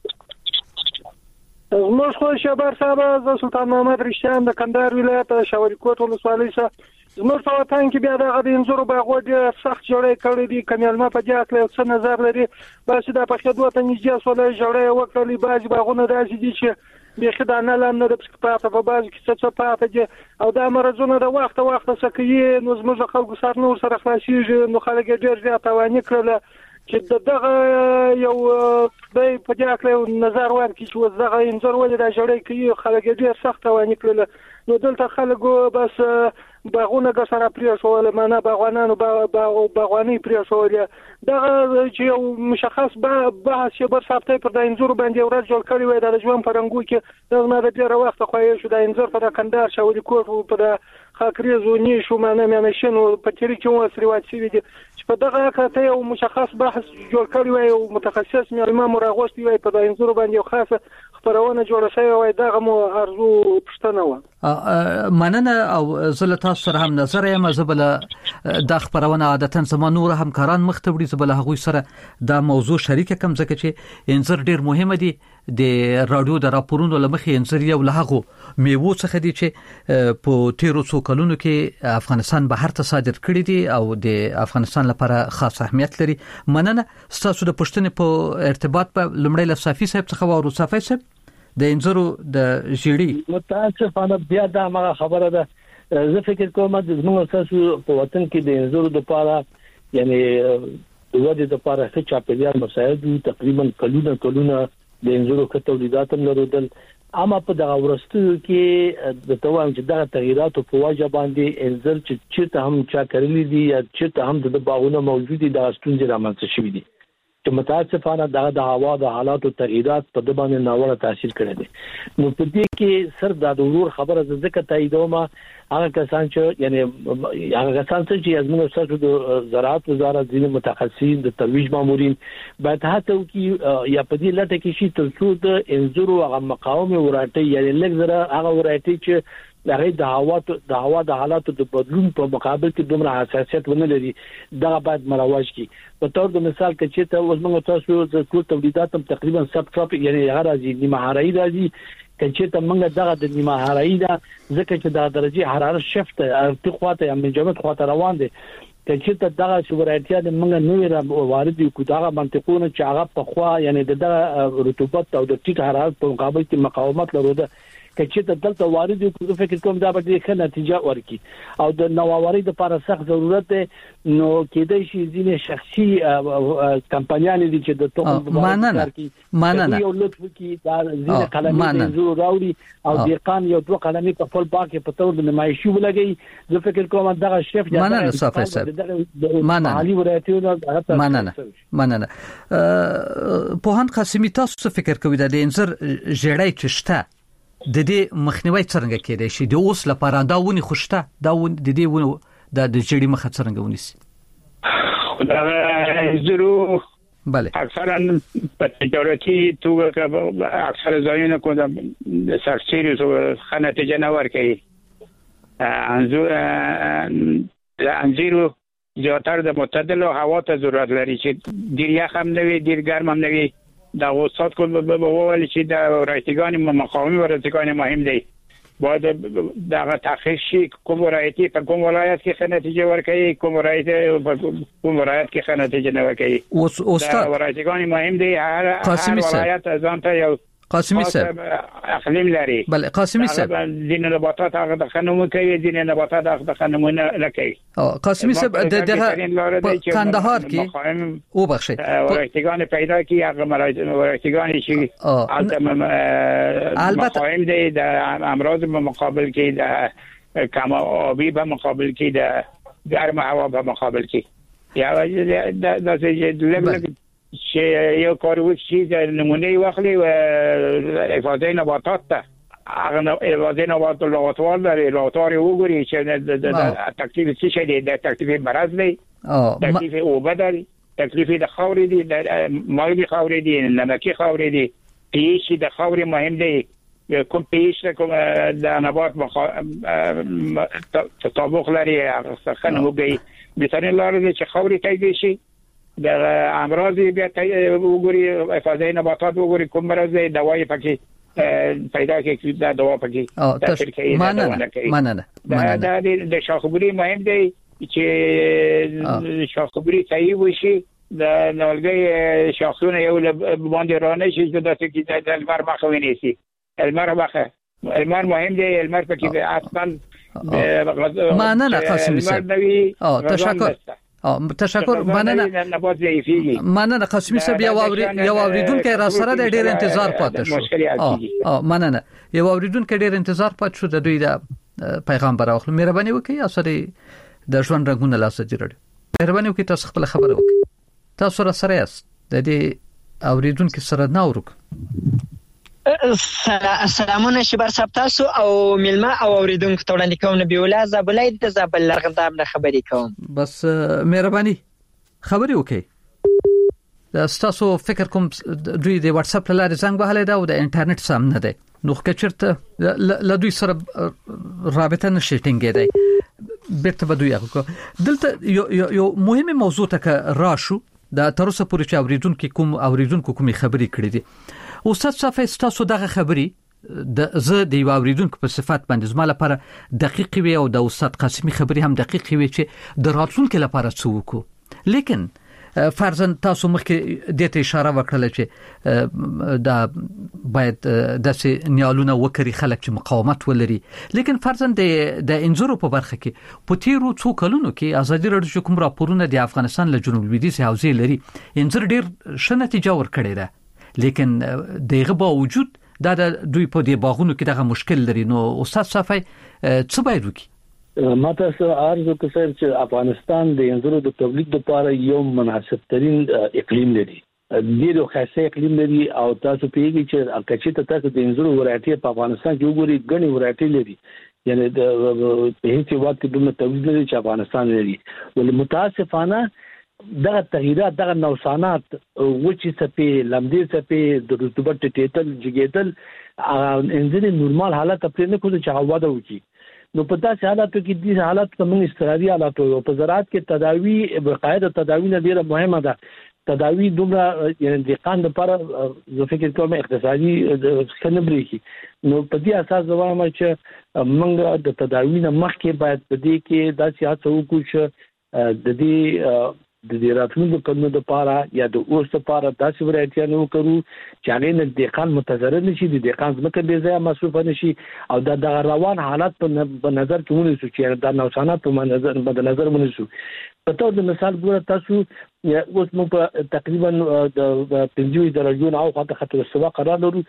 زموږ خو شبار صاحب ز سلطان محمد رشتیان د کندهار ولایت شاوري کوټ ولسوالۍ څخه زموږ په وطن کې بیا د انځورو باغ ډېر سخت جوړې کړې دي کمیلما په جات له څه نظر لري بس دا په خدو ته نږدې سولې جوړې وکړلې باز باغونه داسې دي چې بيخي دا نه لام نه د پسپاته په باز کې څه پاته دي او دا مرزونه د وخت سکیې نو زموږ خلکو سره نور سره خلاصيږي نو خلک ډېر زیات توانې کړل چې دغه یو په جات له نظر ورکړي چې دغه انځور ولې دا جوړې کوي خلک ډېر سخت توانې کړل نو دلته خلکو بس باغونه سره پرې شوول معنا باغوانانو باغواني پرې شوول دا چې یو مشخص بحث چې بر ثابته پر د انځور باندې ورځ جوړ کړی وای د ژوند پرنګو کې دا نه د ډیره وخت خو یې شو د انځور په کندهار شاوري کوټ په د خاکریزو نی شو معنا شنو په تیری کې وسري واچي دي چې په دغه کته یو مشخص بحث جوړ کړی وای او متخصص معلومه راغوستي وای په د انځور باندې خاصه خبرونه جوړه شوی وای دغه مو ارزو پښتنه و مننه او زله تاسو سره هم نظر یم زبل د خبرونه عادتاً زمونږ نور همکاران مختبري زبل هغه سره دا موضوع شریک کم ځکه چې انځر ډیر مهمه دي د رادیو د راپورونو لمخې انځر یو لهغه میوه څخه دي چې په تیرو څو کلونو کې افغانستان بهر ته صادر کړی دي او د افغانستان لپاره خاص اهمیت لري. مننه تاسو د پښتنې په ارتباط په لمړی لصافي صاحب څخه او صافي صاحب د انځرو د جیړي متاسفانه بیا دا ما خبره ده. زه فکر کوم چې موږ تاسو په وطن کې د انځرو لپاره یعنی د ودې لپاره څه چاپیریال مساعد تقریبا کلونه د انځرو کتولیدات هم لرودل اما په دغه ورستو کې د توام چې دغه تغیرات په وجه باندې انځر چې هم چا کړلی دي یا چې هم د باغونو موجودي د استونځ رامنځته شوی دي چې متاسفانه د هوا د حالاتو تغیرات په د باندې ناوړه تاثیر کړی دي. نو په دې کې صرف د ضرور خبره ځکه تاییدوم هغه کسان چې یعنی هغه کسان چې ازمنه سره د زراعت وزارت ځینې متخصصین د ترویج مامورین باید هڅه وکړي یا په دې لټه کې شي تر څو د انځرو هغه مقاومه ورایټي یعنی لږ زره هغه ورایټي چې د هوا د حالاتو د بدلون په مقابل کې دومره حساسیت ونه لري دا باید مروج کی. په تور د مثال کې چې ته وزمنه تاسو د ټول تولیدات تقریبا سب ټراپیک یعنی هغه راځي نیمه هارایي راځي چې ته موږ دغه د نیمه هارایي دا ځکه چې د درجه حرارت شفت ارتقاته یا منجمد خواته روان دي چې ته دغه شورایتیا د موږ نوې وارد کو دغه منطقونه چې هغه په خوا یعنی د رطوبت او د ټیټ حرارت په مقابل کې مقاومت لري چې ته دلته وارد کو فکر کوم دا به ښه نتیجه ورکړي او د نوآوري لپاره سخت ضرورت دی. نو کېدای شي ځینې شخصي کمپنیان دي چې د توګه مننه یو لطف کی دا ځینې قلمي زو راوړي او دقان یو دوه قلمي په خپل باغ کې په تور د نمایشي ولګي. زه فکر کوم دغه شف یا مننه صافي صاحب مننه په هان قاسمي تاسو فکر کوئ د انځر جړای چشته د دې مخنیوي څنګه کېدای شي د اوس لپاره دا ونی خوشته دا ون د دې ونو د جړی مخ څنګه ونیسي دا زرو بله اکثرا په تجارتي توګه اکثر ځایونه کوم د سرچینې او خنته جنور کوي انځرو زیاتره د معتدل هوا ته ضرورت لري چې ډیر یخ هم نه وي ډیر ګرم هم نه وي. دا وسط کوم به وویل چې د رایتګان مقاومي ورتګان مهم دي باید دغه تخصیص شي کوم رایتي په کوم ولایت کې څه نتیجه ورکړي کوم رایت په کوم ولایت کې څه نتیجه نه ورکړي استاد رایتګان مهم دي هر ولایت ځان ته یو قاسمي صاحب اقلیم لري. بله قاسمي صاحب دین نباتات هغه د خنمو کوي دین نباتات هغه د خنمو نه کوي. قاسمي صاحب دغه کندهار کې او بخښي ورایتګان پیدا کی هغه ورایتګان شي البته مهم دي د امراض په مقابل کې د کم آبی په مقابل کې د ګرم هوا په مقابل کې یا د لږ چې یو کار وکړي د نمونه واخلي او افاده نباتات ته هغه افاده نباتات لغاتوار لري لغاتوار وګوري چې د تکلیف څه شي د تکلیف مرض دی تکلیف اوبه دی تکلیف د خاورې دی د مالګي خاورې دی نمکي خاورې دی پیش د خاورې مهم دی کوم پیش کوم د نبات تطابق لري هغه څنګه وګي مثلا لاره چې خاورې تایید شي د امراض بیا وګوري افاده نباتات وګوري کوم مرض دی دوايي پکې پیدا کې دا دوا پکې مننه دا د شاخبري مهم دی چې شاخبري صحیح وشي د نولګي شاخونه یو باندې رانه شي چې د څه د المر مخوي شي المر مهم دی المر پکې اصلا مننه قاسمي صاحب تشکر تشکر مننه قاسمي صاحب یو اوریدونکو را سره د ډیر انتظار پاتې شو مننه یو اوریدونکو ډیر انتظار پاتې شو د دوی د پیغام براوخلو. مهرباني وکړئ اسره د ژوند رنگونه لاسه جوړ. مهرباني وکړئ تاسو خپل خبره وکړئ. تاسو را سره یاست د دې اوریدونکو سره ناورک. السلامونه شبر صاحب تاسو او ملما او اوریدونکو ته وړاندې کوم بیولا زابلای د زابل لرغنداب نه خبرې کوم. بس مهرباني خبرې وکړئ. دا تاسو فکر کوم دوی د واتس اپ لاره زنګ وهلې دا او د انټرنیټ سم نه دی نو که چیرته ل دوی سره رابطه نشي ټینګېدای بیرته به دوی هغه دلته یو مهمه موضوع ته راشو دا تر اوسه پورې چې اوریدونکو کومې خبرې کړې دي. استاد صافی تاسو دغه خبرې زه د یو اوریدونکو په صفات باندې زما لپاره دقیق وي او د استاد قاسمي خبرې هم دقیق وي چې د راتلونکو لپاره څه وکړو. لیکن فرضاً تاسو مخکې دته اشاره وکړه چې دا باید داسې نیالونه وکړي خلک چې مقاومت ولري. لیکن فرضاً د انځورو په برخه کې په تیرو څو کلونو کې ازادي راډیو کوم راپورونه د افغانستان له جنوب لویدیځ حوزې لري انځور ډیر ښه نتیجه ورکړې ده. لیکن دغه باوجود دا دوی په دې باغونو کې دغه مشکل لري. نو استاد صافی څه باید وکړي؟ ما تاسو ارزو کوم چې افغانستان د انځورو د تولید لپاره یو مناسب ترين اقلیم لري. ډیرو خاصه اقلیم لري او تاسو پیږي چې کچې تاسو د انځورو ورایټي په افغانستان کې وګورئ غني ورایټي لري. یعنی د هیڅ وخت کې دومره تولید لري چې افغانستان لري. ولې متاسفانه دغه تغیرات دغه نوسانات وچې څپې لمدې څپې د رطوبت ټیټېدل جګېدل انځوري نورمال حالت په نه کوي چې هوا ده وکړي. نو په داسې حالاتو کې د حالات په من استراري حالاتو او په زراعت کې تداوی بقاعده تداوی نه ډیره مهمه ده. تداوی دومره یعنی د قاند لپاره زه فکر کوم اقتصادي خنبري کی. نو په دې اساس وایم چې موږ د تداوی نه مخکې باید په دې کې داسې هڅه وکړو چې د دې د راتلونکو کلونو لپاره یا د اوس لپاره داسې ورایټیانو وکړو چې هغه نه د قان متضرر نشي د قان ځمکه به ځای مصرف نشي او د روان حالات په نظر کې ونیسو چې د نوسانات په نظر ونیسو. په توګه د مثال ګوره تاسو اوس موږ په تقریبا د 50 درجو او خاطر خطر سوا قرار لرو.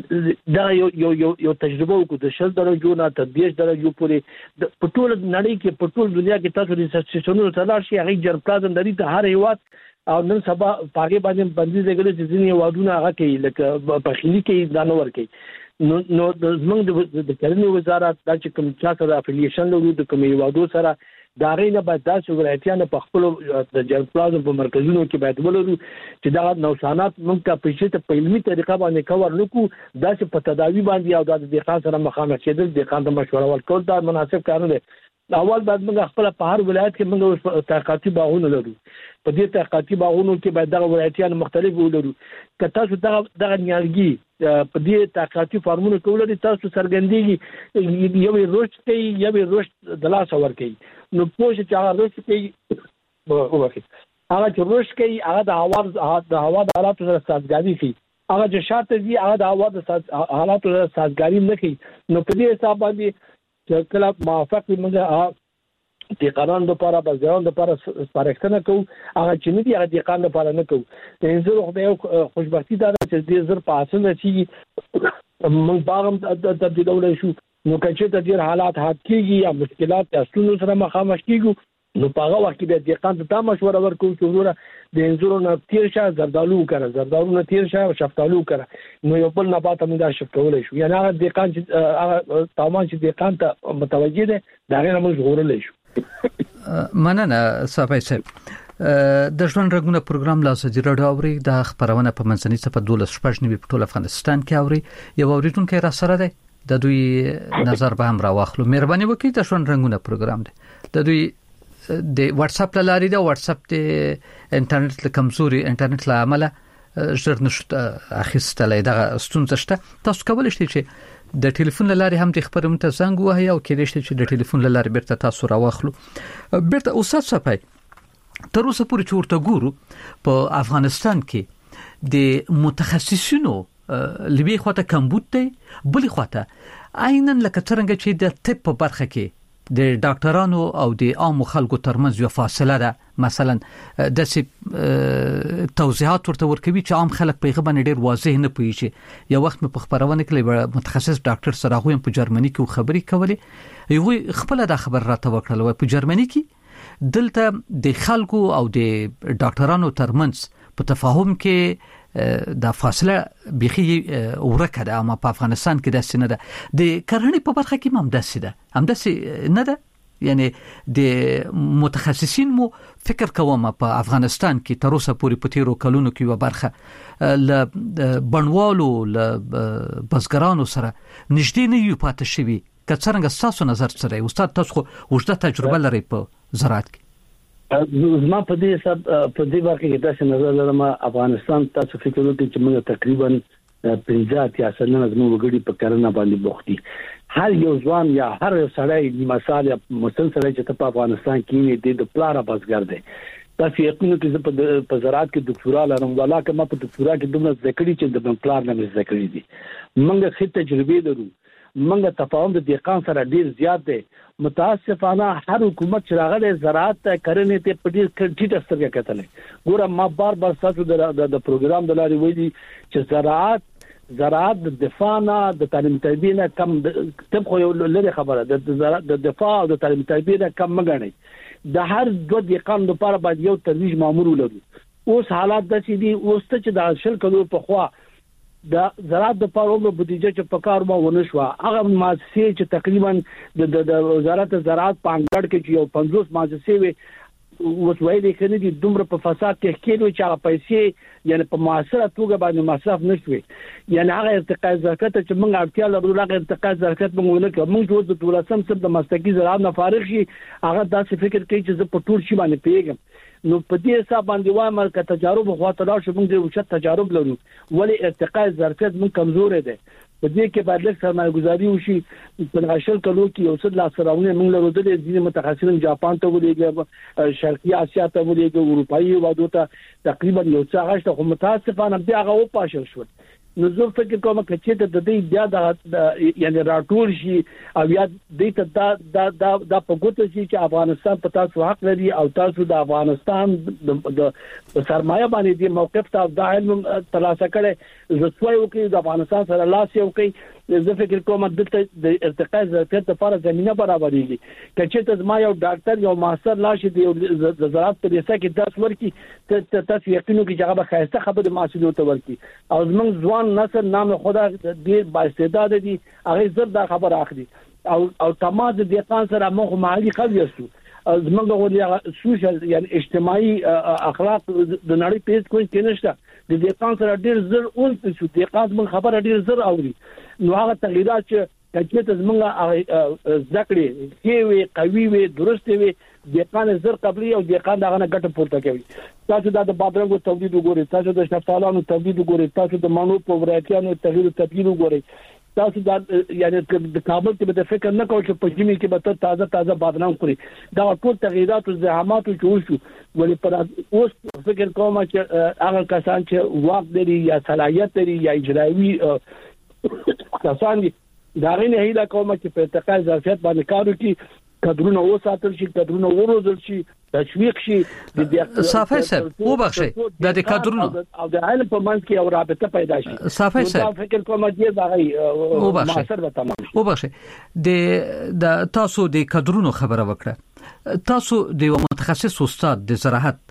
دا یو تجربه وکړو د 60 درجو نه تر 20 درجو پورې په ټول نړۍ کې په ټول دنیا کې تاسو د سټیشنونو تلل شي هغه جرپلازم لري د هر هیواد او نن سبا پاګې باندې بندي دغه چې ځینې وادونه هغه کوي لکه په خلی کې دانور کوي. نو د زمونږ د کرنې وزارت د چې کوم چا سره افیلیشن لري د کوم وادو سره دا غینه باید داسې ورایټیانه په خپل د جرپلازم په مرکزونو کې باید ولرو چې دا نوسانات موږ ته په شته په علمي طریقه باندې کور نکو داسې په تداوی باندې او د دقیق سره مخامخ کېدل د قانون مشوره ورکول دا مناسب کار نه دی. اول باید موږ خپل په هر ولایت کې موږ تحقیقاتي باغونه لرو. په دې تحقیقاتي باغونو کې باید دا ورایټیان مختلف ولرو. که تاسو دغه نیالګي په دې تحقیقاتي فارمونو کې ولري تاسو سرګندېږي یو رشد کوي یو رشد د لاس ور کوي. نو پوه چې هغه رشد کوي هغه چې رشد کوي هغه د هوا د حالاتو سره سازګاري کوي. هغه چې شاته دي هغه د هوا د حالاتو سره سازګاري نه کوي. نو په دې حساب باندې چې کله موافق موږ د قانون لپاره بازارون لپاره سپارښتنه کوو هغه چې نه دي هغه د قانون لپاره نه کوو. زه خو خوشبختی دا چې د زر په اساس چې موږ باغم تبدیلولای شو. نو کچې ته ډیر حالات کیږي یا مشکلات یا ستونزو سره مخامخ کیږي نو په هغه وخت کې د قانون ته مشوره ورکوم چې وروره د انځورو نه تیر شه زردالو نه تیر شه شفتالو نو یو بل نبات هم دا شفت کولای شو. یعنی هغه د قانون چې هغه تمام چې د قانون ته متوجه ده دا غیر موږ غوړلای شو. مننه صافی صاحب. د ژوند رنگونه پروګرام لا ازادي راډیو اوري د خبرونه په منځنۍ صفه 12 په ټول افغانستان کې اوري. یو اوریدونکو را سره ده د دوی نظر به هم راوخلو. مهرباني وکړئ د ژوند رنگونه پروګرام ده د دوی د واتس اپ لاري دا واتس اپ د انټرنیټ له کمزوري انټرنیټ له عمله ژر نشته اخیستلای دا ستونزه شته. تاسو کولای شئ چې د ټلیفون لاري هم د خبرونه ته زنګ وهي او کېدای شي چې د ټلیفون لاري بیرته تاسو راوخلو. بیرته اوسات صفای تر اوسه پورې چې ورته ګورو په افغانستان کې د متخصصینو لوی خواته کمبود دی بلې خواته عیناً لکه څنګه چې د طب په برخه کې د ډاکټرانو او د عام خلکو ترمنځ یو فاصله ده مثلا د توضیحات ورته ورکوي چې عام خلک په غو باندې ډیر واضح نه پوهیږي یو وخت په خبرونه کې متخصص ډاکټر سره غویم په جرمني کې خبري کولې یو خپل د خبر راته وکړل په جرمني کې دلته د خلکو او د ډاکټرانو ترمنځ په تفاهم کې د فاصله بيخي ورکه ده اما په افغانستان کې د سینه ده د کرهڼې په برخه کې هم داسې ده هم داسې نه ده یعنی د متخصصین مو فکر کوم په افغانستان کې تر اوسه پورې په تیرو کلونو کې و برخه ل بڼوالو ل بزګرانو سره نږدې نه یو پاتې شوی کڅرنګ تاسو نظر سره استاد تاسو وجده تجربه لري په زراعت کې زما په دې حساب په دې واقع کې تاسو نظر لرم افغانستان تاسو فکر وکړئ چې موږ تقریبا 50 یا 60 زموږ وګړي په کرنه باندې بوختي هر یو ځوان یا هر سړی مثال یا مسل سړی چې په افغانستان کې د پلار بازګر دی تاسو یقیني چې په زراعت کې دکتورا لرم ولاکه ما په دکتورا کې دومره ذکرې چې د پلار نه ذکرې دي موږ خې تجربه لرو موږ تفاهم د دقیقان سره ډیر زیات دی متاسفانه هر حکومت چې راغله زراعت کرنې ته په ډیر ټیټه سترګه کتلې ګوره ما بار تاسو د پروګرام د لارې ویلي چې زراعت د دفاع نه د تعلیم تربیه نه کم تب خو یو لري خبره د دفاع او د تعلیم تربیه نه کم مګنئ د هر دوه دقیقان لپاره باید یو ترویج مامور ولرو اوس حالات د سې دي اوس ته چې د شل کلو په خوا د زراعت د پارومو بودیجه چې په کار مو ونه شو هغه مؤسسې چې تقریبا د وزارت زراعت په انګړ کې چې یو 50 مؤسسې وي وسوي کنه دي دومره په فساد کې کېدو چې هغه پیسې یعنی په معاصره توګه باندې مصرف نشوي یعنی هغه ارتقاء زکات چې موږ اړتیا لرو هغه ارتقاء زکات موږ نه کوو موږ د دولسم سم د مستقی زراعت نه فارغ شي هغه داسې فکر کوي چې زه په ټول شي باندې پیګم نو په دې حساب باندې وایم چې تجارب خواته لا شو موږ د وشت تجارب لرو ولی ارتقاء ظرفیت موږ کمزور دي په دې کې باید لږ سرمایه‌ګذاري وشي په غشل کلو کې یو څه لاسراونه موږ لرو د ځینې متخصصین جاپان ته ولېږي شرقي اسیا ته ولېږي اروپאי هیوادو ته تقریبا یو څه غشته خو متاسفانه بیا هغه و پاشل شو نو زه فکر کوم چې د دې بیا د یعنی راټول شي او یا د د په ګوته شي چې افغانستان په تاسو حق لري او تاسو د افغانستان د سرمایه باندې د موقف ته د علم ترلاسه کړي زه څوی وکي د افغانستان سره لاس یو کوي زه فکر کوم د ارتقاء ظرفیت لپاره زمينه برابرېږي کچې ته ما یو ډاکټر یو ماستر لاشي د زراعت په لیسه کې درس ورکي تاسو یقینو کې چې هغه خاصه خبره محصول ته ورکي او زمونږ ځوان نسل نام خدا ډیر با استعداد دي هغه زر دا خبر اخلي او تمام د دقان سره موږ معالي قوي یو زمونږ غوډي سوشل یعنی اجتماعي اخلاق د نړۍ پیژ کوی کې نشته د دقان سره ډیر زر اول څه دقان موږ خبره ډیر زر اوري نو هغه تغیرات چې کچته زمونږ ذکر کې وي قوي وي درست وي دقان زر قبلي او دقان دغه نه ګټه پورته کوي تاسو د بادرنګو تولید وګورئ تاسو د شفتالانو تولید وګورئ تاسو د مانو په ورایتیانو تغییر تبدیل وګورئ تاسو د یعنی د کابل کې به فکر نه کوئ چې په جمی کې به تازه بادرنګ خوري دا ټول تغیرات او زحمات چې وشو ولې پر اوس فکر کوم چې هغه کسان چې واک لري یا صلاحیت لري یا اجرایي کسان دي دا غوښنه هیله کوم چې په ارتقاء ظرفیت باندې کار وکړي کډرونه وساتل شي کډرونه وروزل شي تشویق شي د صافي سر وبخشي د کډرونه او د علم په منځ کې او رابطه پیدا شي صافي سر فکر کوم چې دا غي معاصر به تمام شي وبخشي د تاسو د کډرونو خبره وکړه تاسو د متخصص استاد د زراعت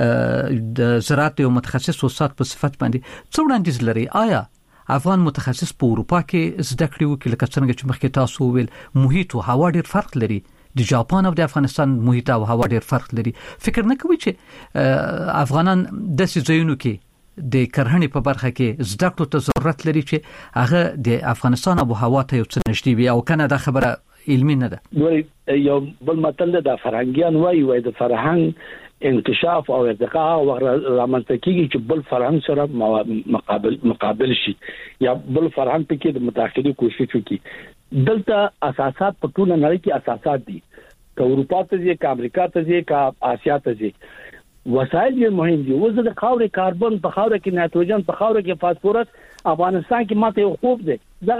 د زراعت یو متخصص استاد په صفت باندې څو وړاندیز لري آیا افغان متخصص په اروپا کې زده کړې وکړي لکه څنګه چې مخکې تاسو ویل محیط او هوا ډېر فرق لري د جاپان او د افغانستان محیط او هوا ډېر فرق لري فکر نه کوي چې افغانان د سيزونو کې د کرهڼې په برخه کې زده کړو ته ضرورت لري چې هغه د افغانستان او هوا ته یو څه نشي وي او کنه دا خبره علمي نه ده یو بل متل د فرهنګيان وایي د فرهنګ انکشاف او ارتقاء او رامنځته کیږي چې بل فرهنګ سره مقابل شي یا بل فرهنګ په کې د مداخلي کوشش وکړي دلته اساسات په ټول نړۍ کې اساسات دي که اروپا ته ځي که امریکا ته ځي که آسیا ته ځي وسایل یې مهم دي وزن د خاورې کاربن په خاورې کې نایتروجن په خاورې کې فاسفورس افغانستان کې ماته یو خوب دی دا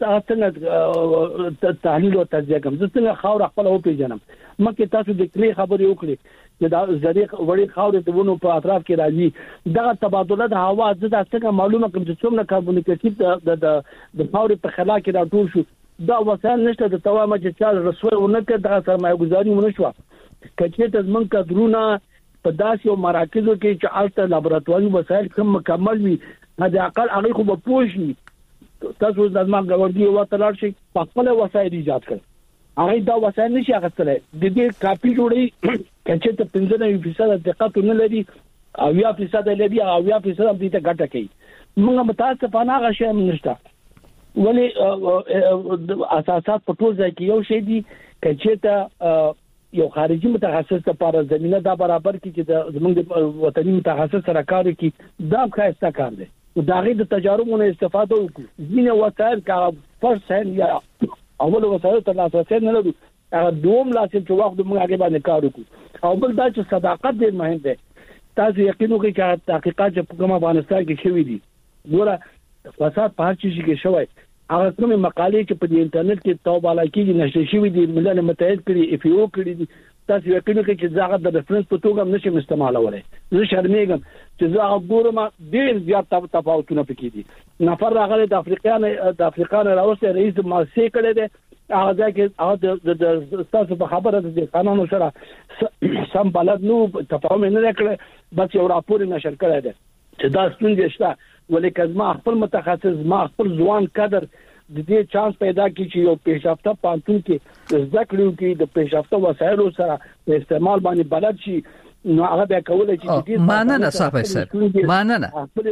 څنګه تحلیل او تجزیه کوم څنګه خاور خپل او پیژنم مکه تاسو د کلی خبرې وکړي چې دا زری وړي خاور د ونو په اطراف کې راځي دا تبادله د هوا د څنګه معلومه کوم چې څومره کاربن ډای اکساید د خاور په خلا کې راټول شو دا وسایل نشته د توامه چې چا رسوي ونکړه دا سرمایه گذاري ونشوه کچې ته زمونږ کډرونه په داسې یو مراکزو کې چې الته لابراتواري وسایل کوم مکمل وي د اقل هغه خو به پوښي تاسو د ځمکې غوړګي وته لاړ شي په خپل وسایل ایجاد کړئ هغه دا وسایل نشي اخیستلای د دې کاپی جوړي کچې ته 15% دقت نه لري او 10% لري او 10% هم دې ته ګټه کوي موږ متاسفانه هغه شی نشته ولی اساسات په ټول ځای کې یو شی دي کچې ته یو خارجي متخصص لپاره زمينه دا برابر کی چې زمونږ وطني متخصص سره کار کوي دا خاصه کار دی دا غي د تجاربونو استفاده وکړي ځینې وسایل کا فرست هند یا اول وسایل تر لاسه نه لري هغه دوم لاسه چې وخت موږ هغه باندې کار وکړو او بل دا چې صداقت ډېر مهم دی تاسو یقین وکړئ چې تحقیقات چې په کوم افغانستان کې شوي دي ګوره فساد په هر چیز کې شوی هغه کومه مقالې چې په انټرنیټ کې توباله کې نشته شوی دي ملل متحد کړي اف یو کړي دي تاسو یقین وکړئ چې زاغه د ریفرنس په توګه نشم استعمالولای زه شرمېږم چې زاغه ګورم ډېر زیات تفاوتونه پکې دي نفر راغلی د افریقا راوسته رئیس مؤسسه کړي دي هغه ځکه هغه د تاسو په خبره د قانونو سره سم بلد نو تفاهم نه کړي بس یو راپور نشر کړی دی چې دا ستونزې شته ولیکن ما خپل متخصص ما خپل ځوان کادر د دې چانس پیدا کی چې یو پیشرفته پانتون کې ذکرو کې د پیشرفته وسایلو سره استعمال باندې بلد شي نو هغه به کولای چې دې ماننه صاحب سر ماننه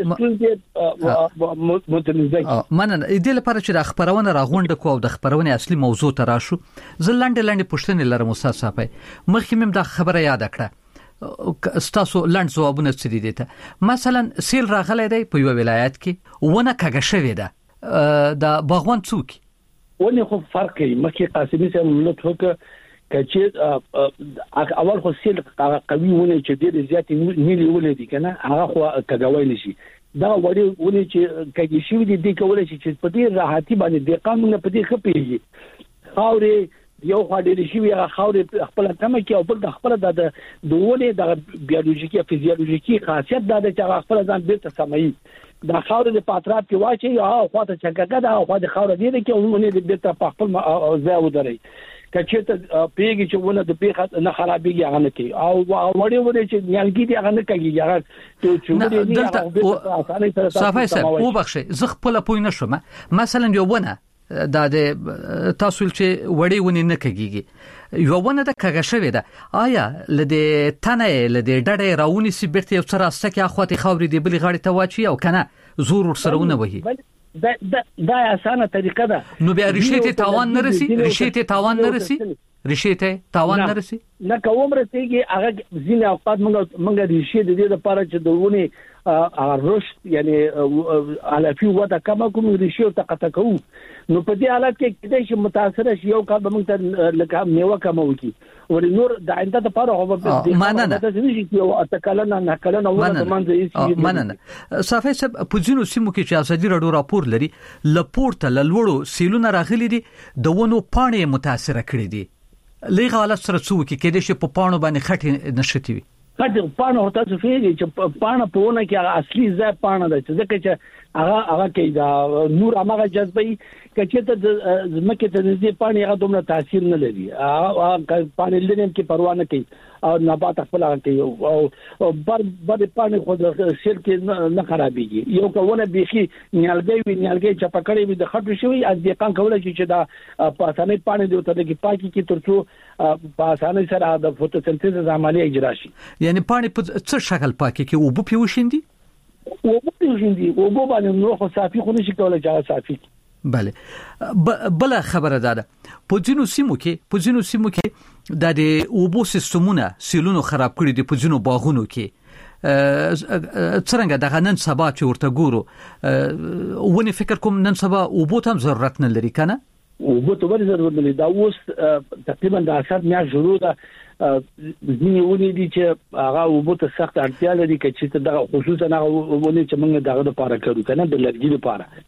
دې لپاره چې د خبرونه راغونډه کو او د خبرونه اصلي موضوع ته راشو زه لاندې پوښتنې لرم استاد صاحب مخکې مم د خبره یاد کړه ستاسو لاند ځوابونه څه دي ته مثلا سیل راغلی دی په یو ولایت کې ونه کګه شوې ده د باغوان څوک ونه خو فرق کوي مکه قاسمي سره ملت هوکه کچې اول خو سیل قوي ونه چې ډېر زیات نیلی ولې دي کنه هغه خو کګوي نشي دا وړي ونه چې کګي شي دي کولای شي چې په دې راحتي باندې د قانون په دې خپېږي خاورې یو خاډې شي هغه خاورې خپل تمه کې او بل د خپل د ونه د بیولوژیکي او فزیولوژیکي خاصیت د هغه خپل ځان بیرته سمي د خاورې په اطراف کې واچي او خواته چګګه دا او خواته خاورې دې کې ونه دې بیرته په خپل ځای ودرې کچې ته پیګي چې ونه د پیخه نه خرابېږي هغه نه کوي او وړي چې نیالګي دي هغه نه کوي هغه چې صافي سره او بخښه زه خپل پوی نشم مثلا یو ونه دا د تاسو چې وړي ونی نه کېږي یو ونه د کګه شوې ده آیا لدې تنه لدې ډډه راونی سی بیرته یو سره سکه اخواتي خاورې دی بلی غاړي ته واچي او کنه زور ورسرهونه وهي دا اسانه طریقه ده نو بیا ریشته تاوان نه رسی ریشته تاوان نه رسی نه کوم رسیږي هغه ځینې اوقات موږ ریشته د دې لپاره چې دونه رشد یعنی علفي وده کما کوم ریشته تقطع کوو نو په دې حالت کې کله چې متاثر شي یو کار به موږ ته لکه میوه کمو کی ور نور د آینده لپاره هو به مننه یو اتکلنه نه کلنه ونه مننه صافي سب پوزینو سیمو کې چې اساسي رادیو راپور لري لپورته لوړو سیلونه راغلي دي د ونو پاڼې متاثر کړي دي لږه حالت سره څوک کې د شي په پاڼو باندې خټي نشټي وي خټي پاڼه هوته څه فيږي چې پاڼه په ونه کې اصلي ځای پاڼه ده چې ځکه چې هغه کې دا نور هغه جذبي کچې ته زمکه ته دې پاڼې هغه دومره تاثیر نه لري پاڼې لري کې پروا نه کوي او نبات خپل کوي او بر پاڼې خو د شیر کې نه خرابېږي یو کوونه بيخي نیالګي چې پکړې وي د خټو شوی از دې کان کوله چې دا پاسانه پاڼې د وته کې پاکي کې ترڅو پاسانه سره د فوتوسنتز عملیه اجرا شي یعنی پاڼې په څه شکل پاکي کې او بو پیوشندي او باندې نو خو صافي خو نشي کولای چې صافي بله بل خبره ده پوزینو سیمو کې د اوبو سیستمونه سیلونو خراب کړي دي پوزینو باغونو کې څنګه د نن سبا چې ورته ګورو ونی فکر کوم نن سبا اوبو ته ضرورت نه لري کنه اوبو ته ولې ضرورت نه لري دا اوس تقریبا د 10 میاشت شروع ده ځینې ونې دي چې هغه وبته سخت اړتیا لري چې دا خصوصا هغه ونې چې موږ دغه لپاره کړو کنه د لرګي لپاره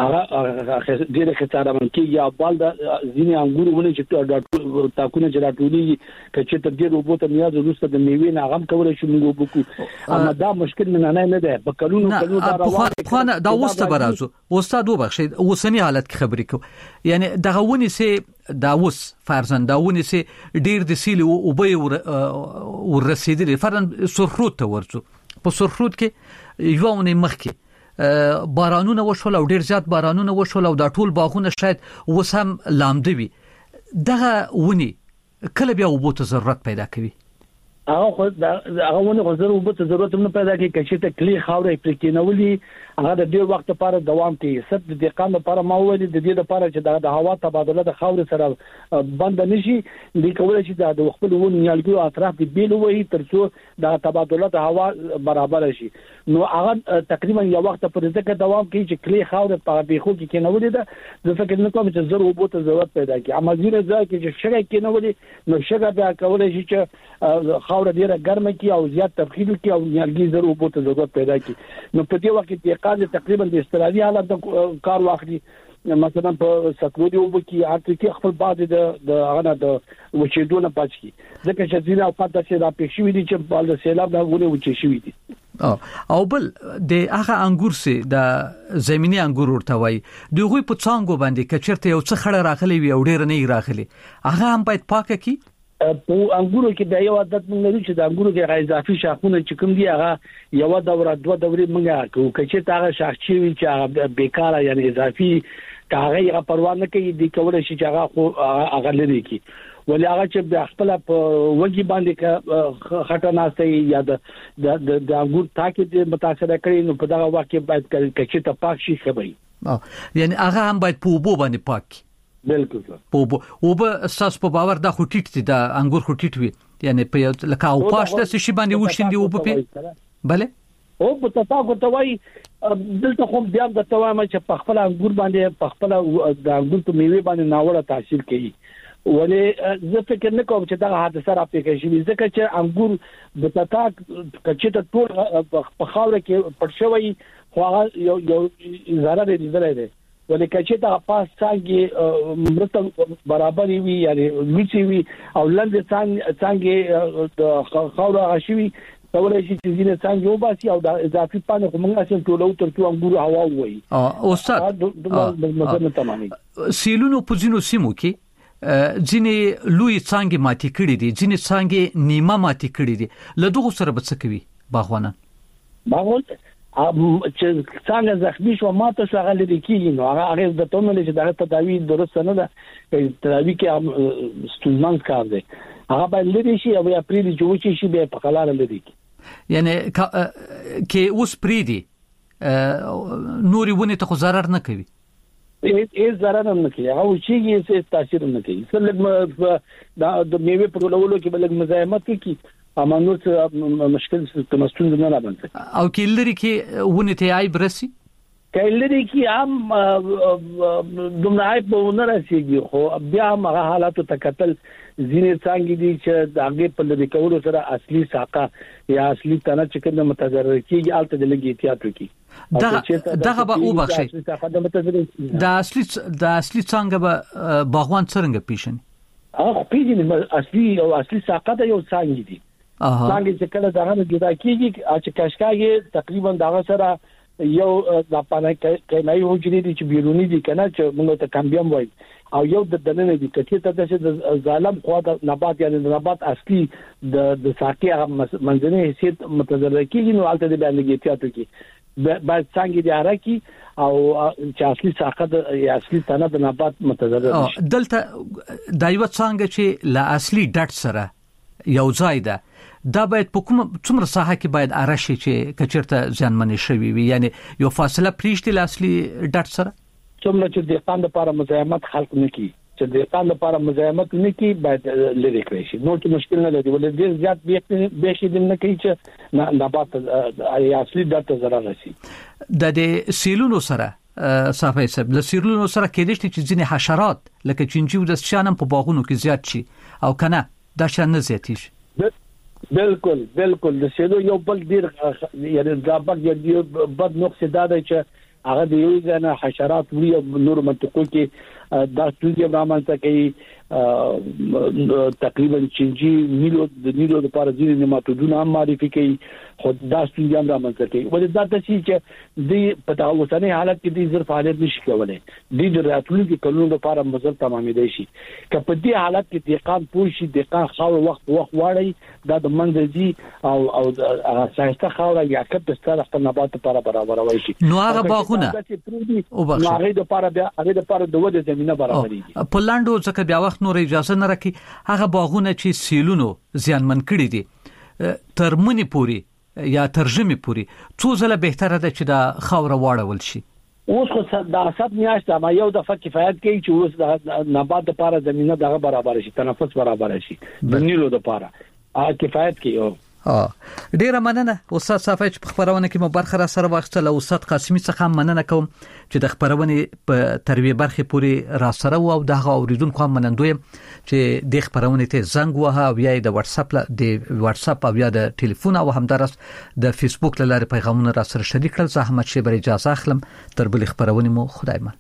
هغه ډیره خطر منکي یا بل د ځینې انګور ونې چې تاکونه چې راټولي چې ته ډیر وبته نیاز ورسته د میوې نه غم کولای شي موږ وبکو اما دا مشکل نه ده په کلونو دا روانه دا وسته برازو استاد وبخښي اوسنی حالت کې خبرې کو یعنی دغه ونې سه دا وس فرضاً دا ونې سه ډیر د سیل او به ورسېدلې فرضاً سرخروت ته ورڅو په سرخروت کې یو ونې مخکې بارانونه وشول او ډیر زیات بارانونه وشول او دا ټول باغونه شاید وسم لامدوي دغه ونی کله بیا وبوت ضرورت پیدا کوي هغه ونه غوړ وبوت ضرورت نه پیدا کوي چې ته کلی خاورې پرکینولي هغه د ډیر وخت لپاره دوام کوي ست د دقیقاو لپاره ما ویل د دې لپاره چې د هوا تبادله د خاورې سره بند نشي د کولای شي د خپل ونې نیالګي اطراف د بیل وهي ترڅو د تبادله د هوا برابر شي نو هغه تقریبا یو وخت پر ځکه دوام کوي چې کلی خاورې په بیخو کې کېنولې ده زه فکر نه کوم چې ضرورت وبوت ضرورت پیدا کوي اما ځینې ځای کې چې شګه کېنولې نو شګه بیا کولای شي چې خاور ډیره ګرمه کی او زیات تبخیر کی او نیالګي ضرورت وبوت ضرورت پیدا کوي نو په دې وخت کې تقریبا د استرالیا حالت کار واخلي مثلا په سکرودي وب کې اته کې خپل بعض د هغه د وچېدونه پاتې کی ځکه چې ځینې اوقات چې دا پېښ شوی دي چې بل د سیلاب نه غوړي وچې شوی دي او بل د هغه انګور سه د زميني انګور ورته وای دغه په څنګه باندې کچرته یو څه خړه راغلي وي او ډیر نه راغلي هغه هم باید پاکه کی په انګورو کې د یو عادت موږ لرو چې د انګورو کې اضافي شاخونه چې کوم دي هغه یو دوره دوه دورې موږ کوو چې هغه شاخچې وي چې هغه بیکاره یعنی اضافي هغه یې پروا نه کوي د کول شي چې هغه لري کی ولې هغه چې د خپل په وږي باندې خټه ناشته یا د انګور تاکي متاثر کړي نو په دغه واقع باید چې ته پاک شي خبري یعنی هغه هم باید په وبو باندې پاک بالکل او به اساس په باور د خټیټ دي د انګور خټیټ وي یعنی په لکه او پاشته شي باندې وښیندي او په bale او په تاسو ته وای دلته خو بیا د توامه چې په خپل انګور باندې په خپل د انګور په میوه باندې ناوړه تاثیر کوي ولې زه فکر نه کوم چې دا حادثه راپېښ شي ځکه چې انګور د تاک کچته ټول په خاور کې پټ شوی خو هغه یو زړه دې درې ولې کچې ته پاس څنګه مرته برابر وي یعنی لوڅي وي او لاندې څنګه د خاور غشوي ولې چې ځینې څنګه وباسي او د اضافي پانه کومه اصل ټولو ترڅو انګور هوا وي استاد سیلونو په ځینو سیمو کې ځینې لوی څنګه ماتي کړي دي ځینې څنګه نیمه ماتي کړي دي له دغه سره به څه کوي باغوان چې څنګه زخمی شو ماته څنګه لري کیږي نو هغه د تومل چې دا تداوی درست نه ده تداوی کې ستونزمن کار دی هغه باید لري شي او یا پریدي جوړ شي به په قلاره لري یعنی کې اوس پریدي نوري ونه ته ضرر نه کوي هیڅ ضرر نه کوي هغه شيږي هیڅ تاثیر نه کوي څلګ د میوه په ټولولو کې بلګ مزاحمت کوي اما نو مشکل تمستون نه راځي او کلری کې ونه ته آی برسي کلری کې هم دومره آی په ونه راسيږي خو بیا هغه حالات ته قتل ځینې څنګه دي چې د هغه په لری کولو سره اصلي ساقه یا اصلي تنه چې کوم متضرر کیږي الته د لګي احتیاط وکړي دغه به او بخشي د اصلي څنګه به باغوان څنګه پیژني هغه پیژني اصلي ساقه د یو څنګه دي څنګه چې کله دغه جدا کیږي چې کشکاږي تقریبا دغه سره یو د پانه کینای حجرې دي چې بیرونی دي کنه چې موږ ته کمبیم وای او یو د دننه دي چې ته د ظالم خو د نبات یعنی د نبات اصلي د ساقي منځنی حیثیت متضرر کیږي نو البته د باندې احتیاط وکړي بعد څنګه دی راکی او چې اصلي ساقه د اصلي تنه د نبات متضرر شي دلته دایو څنګه چې لا اصلي ډټ سره یو ځای ده دا باید په کوم څومره ساحه کې باید ارشي چې کچرته ځانمنې شوی وي یعنی یو فاصله پریشتي لاصلي ډټ سره څومره چې د قاند لپاره مزاحمت خلق نه کی چې د قاند لپاره مزاحمت نه کی باید لری کړی شي نو چې مشکل نه لري ولې ډیر زیات به شي نه کوي چې نبات اصلي ډټ ضرر راسي د سیلونو سره صافي سب له سیلونو سره کې دي چې ځینې حشرات لکه چنجي او د شانم په باغونو کې زیات شي او کنه دا شان نه زیاتیږي. بالکل د سیلو یو بل ډیر یعنی دا بد نقص دا دی چې هغه د یو ځنه حشرات وی نور منطقو کې دا ستونزې رامنځته کوي. تقریبا چنجي نیلو د پاره ځینې نیماتودونه هم معرفي کوي خو دا ستونزې هم رامنځته کوي. ولې دا چې د په اوسنۍ حالت کې د زر فعالیت نشي کولای د راتلونکي کلونو لپاره مزل تمامېدای شي. که په دې حالت کې دقیقاً پوه شي دقیقاً خاور وخت واړی دا د منځي او ساينسته خاور یا کپ ستاره خپل نبات لپاره برابروي شي. نو هغه باغونه او هغه د لپاره د وده زمينه برابرېږي. په لاندو ځکه بیا وخت نور اجازه نه راکې هغه باغونه چې سیلونو زیانمن کړي دي تر منی پوری یا ترجمه پوری څو ځله بهتره ده چې دا خاور واړول شي. اوس خو دا سات میاشته ما یو دفعه کفایت کوي چې اوس د نبات لپاره زمينه دغه برابر شي تنفس برابر شي د نیلو لپاره کفایت کوي. ډیره مننه استاد صافی چې په خبرونه کې مو برخه را سره واخیستله. استاد قاسمی څخه مننه کوم چې د خبرونه په ترویج برخه پوری را سره او د اوریدونکو هم منندوی چې د خبرونه ته زنګ وها او یا د واتس اپ او یا د ټلیفون او همدارس د فیسبوک لاره پیغامونه را سره شریک کړل. زه احمد شیبر اجازه اخلم تر بل خبرونه مو خدای مان.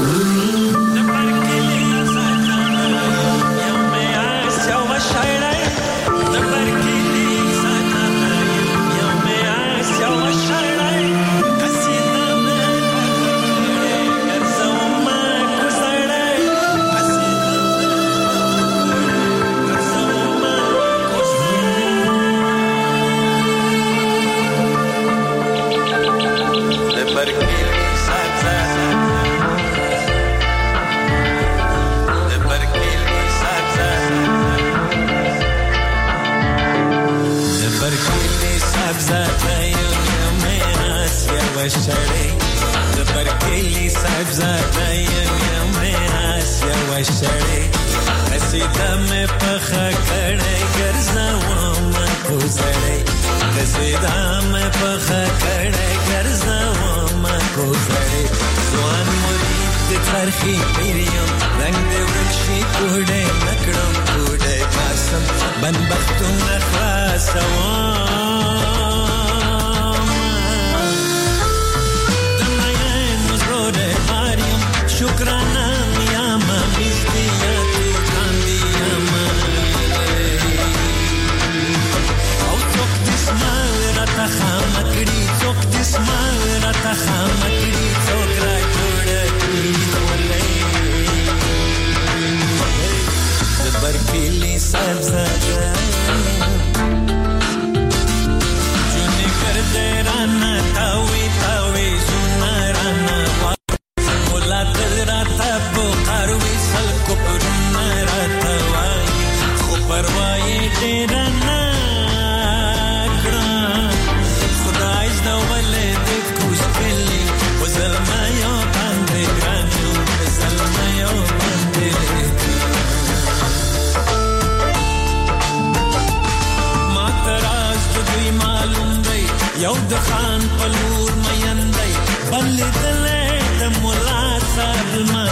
یو د خان پلور میندای بل دلې د مولا صاحب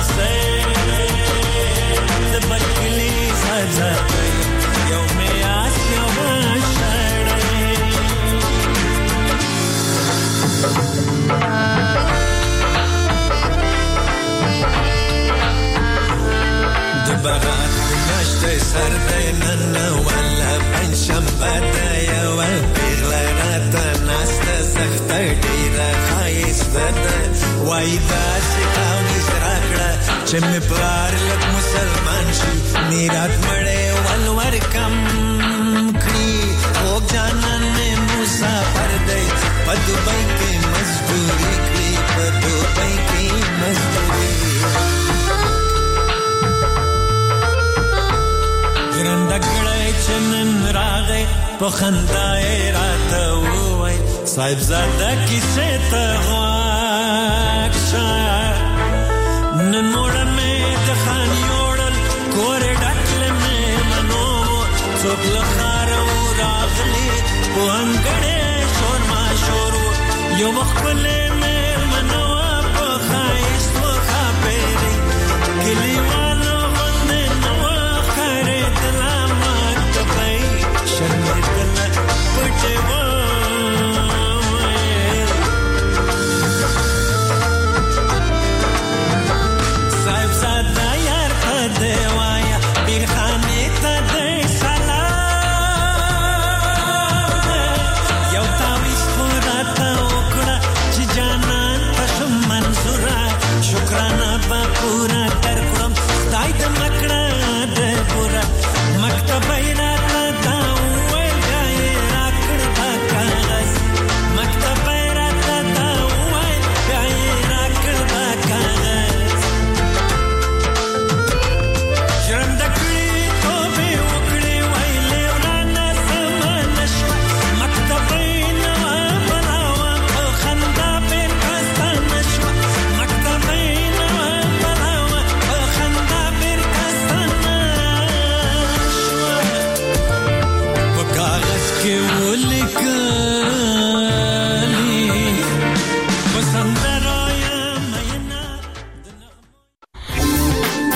مسه د بکلی سزا یو می آسیا وشړې د برات نشته سر دې نن ولا پنځم بده یو ډیره خایسته ده وای داسې تاویز راکړه چې مې پلار لږ مسلمان شي میرات مړی ولور کم کړي خوږ جانان مې مسافر دی په دوبۍ کې مزدوري کړي په دوبۍ کې مزدوري ګرنده کړی چې نن راغی په خندا یې راته ووایي صاحب زاده کیسه ته غواک شه نن موړه مې د خان یوړل کور ډکل مې منو څوک له خاره راغلي په انګړې شور ما شور یو مخبلې مې منو په ښایست وخاپېرې کلیوالو غوندې نو خیرې دله ماته دیوایا بیرخانه ته د سلام یو تاویز پوراته وکړه چې جانان پشم منظوره شکرانه با پورا درکړم خدای د مکړه د پورا مکتب راته دا وویل بیا یې راکړ دا کاغذ مکتب راته دا وویل بیا یې راکړ دا کاغذ ژرنده کړي توبې وکړې ویلې ورانه زمانه شوه مکتب یې نه وه بلا وه په خندا بېرته ستانه شوه مکتب یې نه وه بلا وه په خندا بېرته ستانه شوه په کاغذ کې ولیکل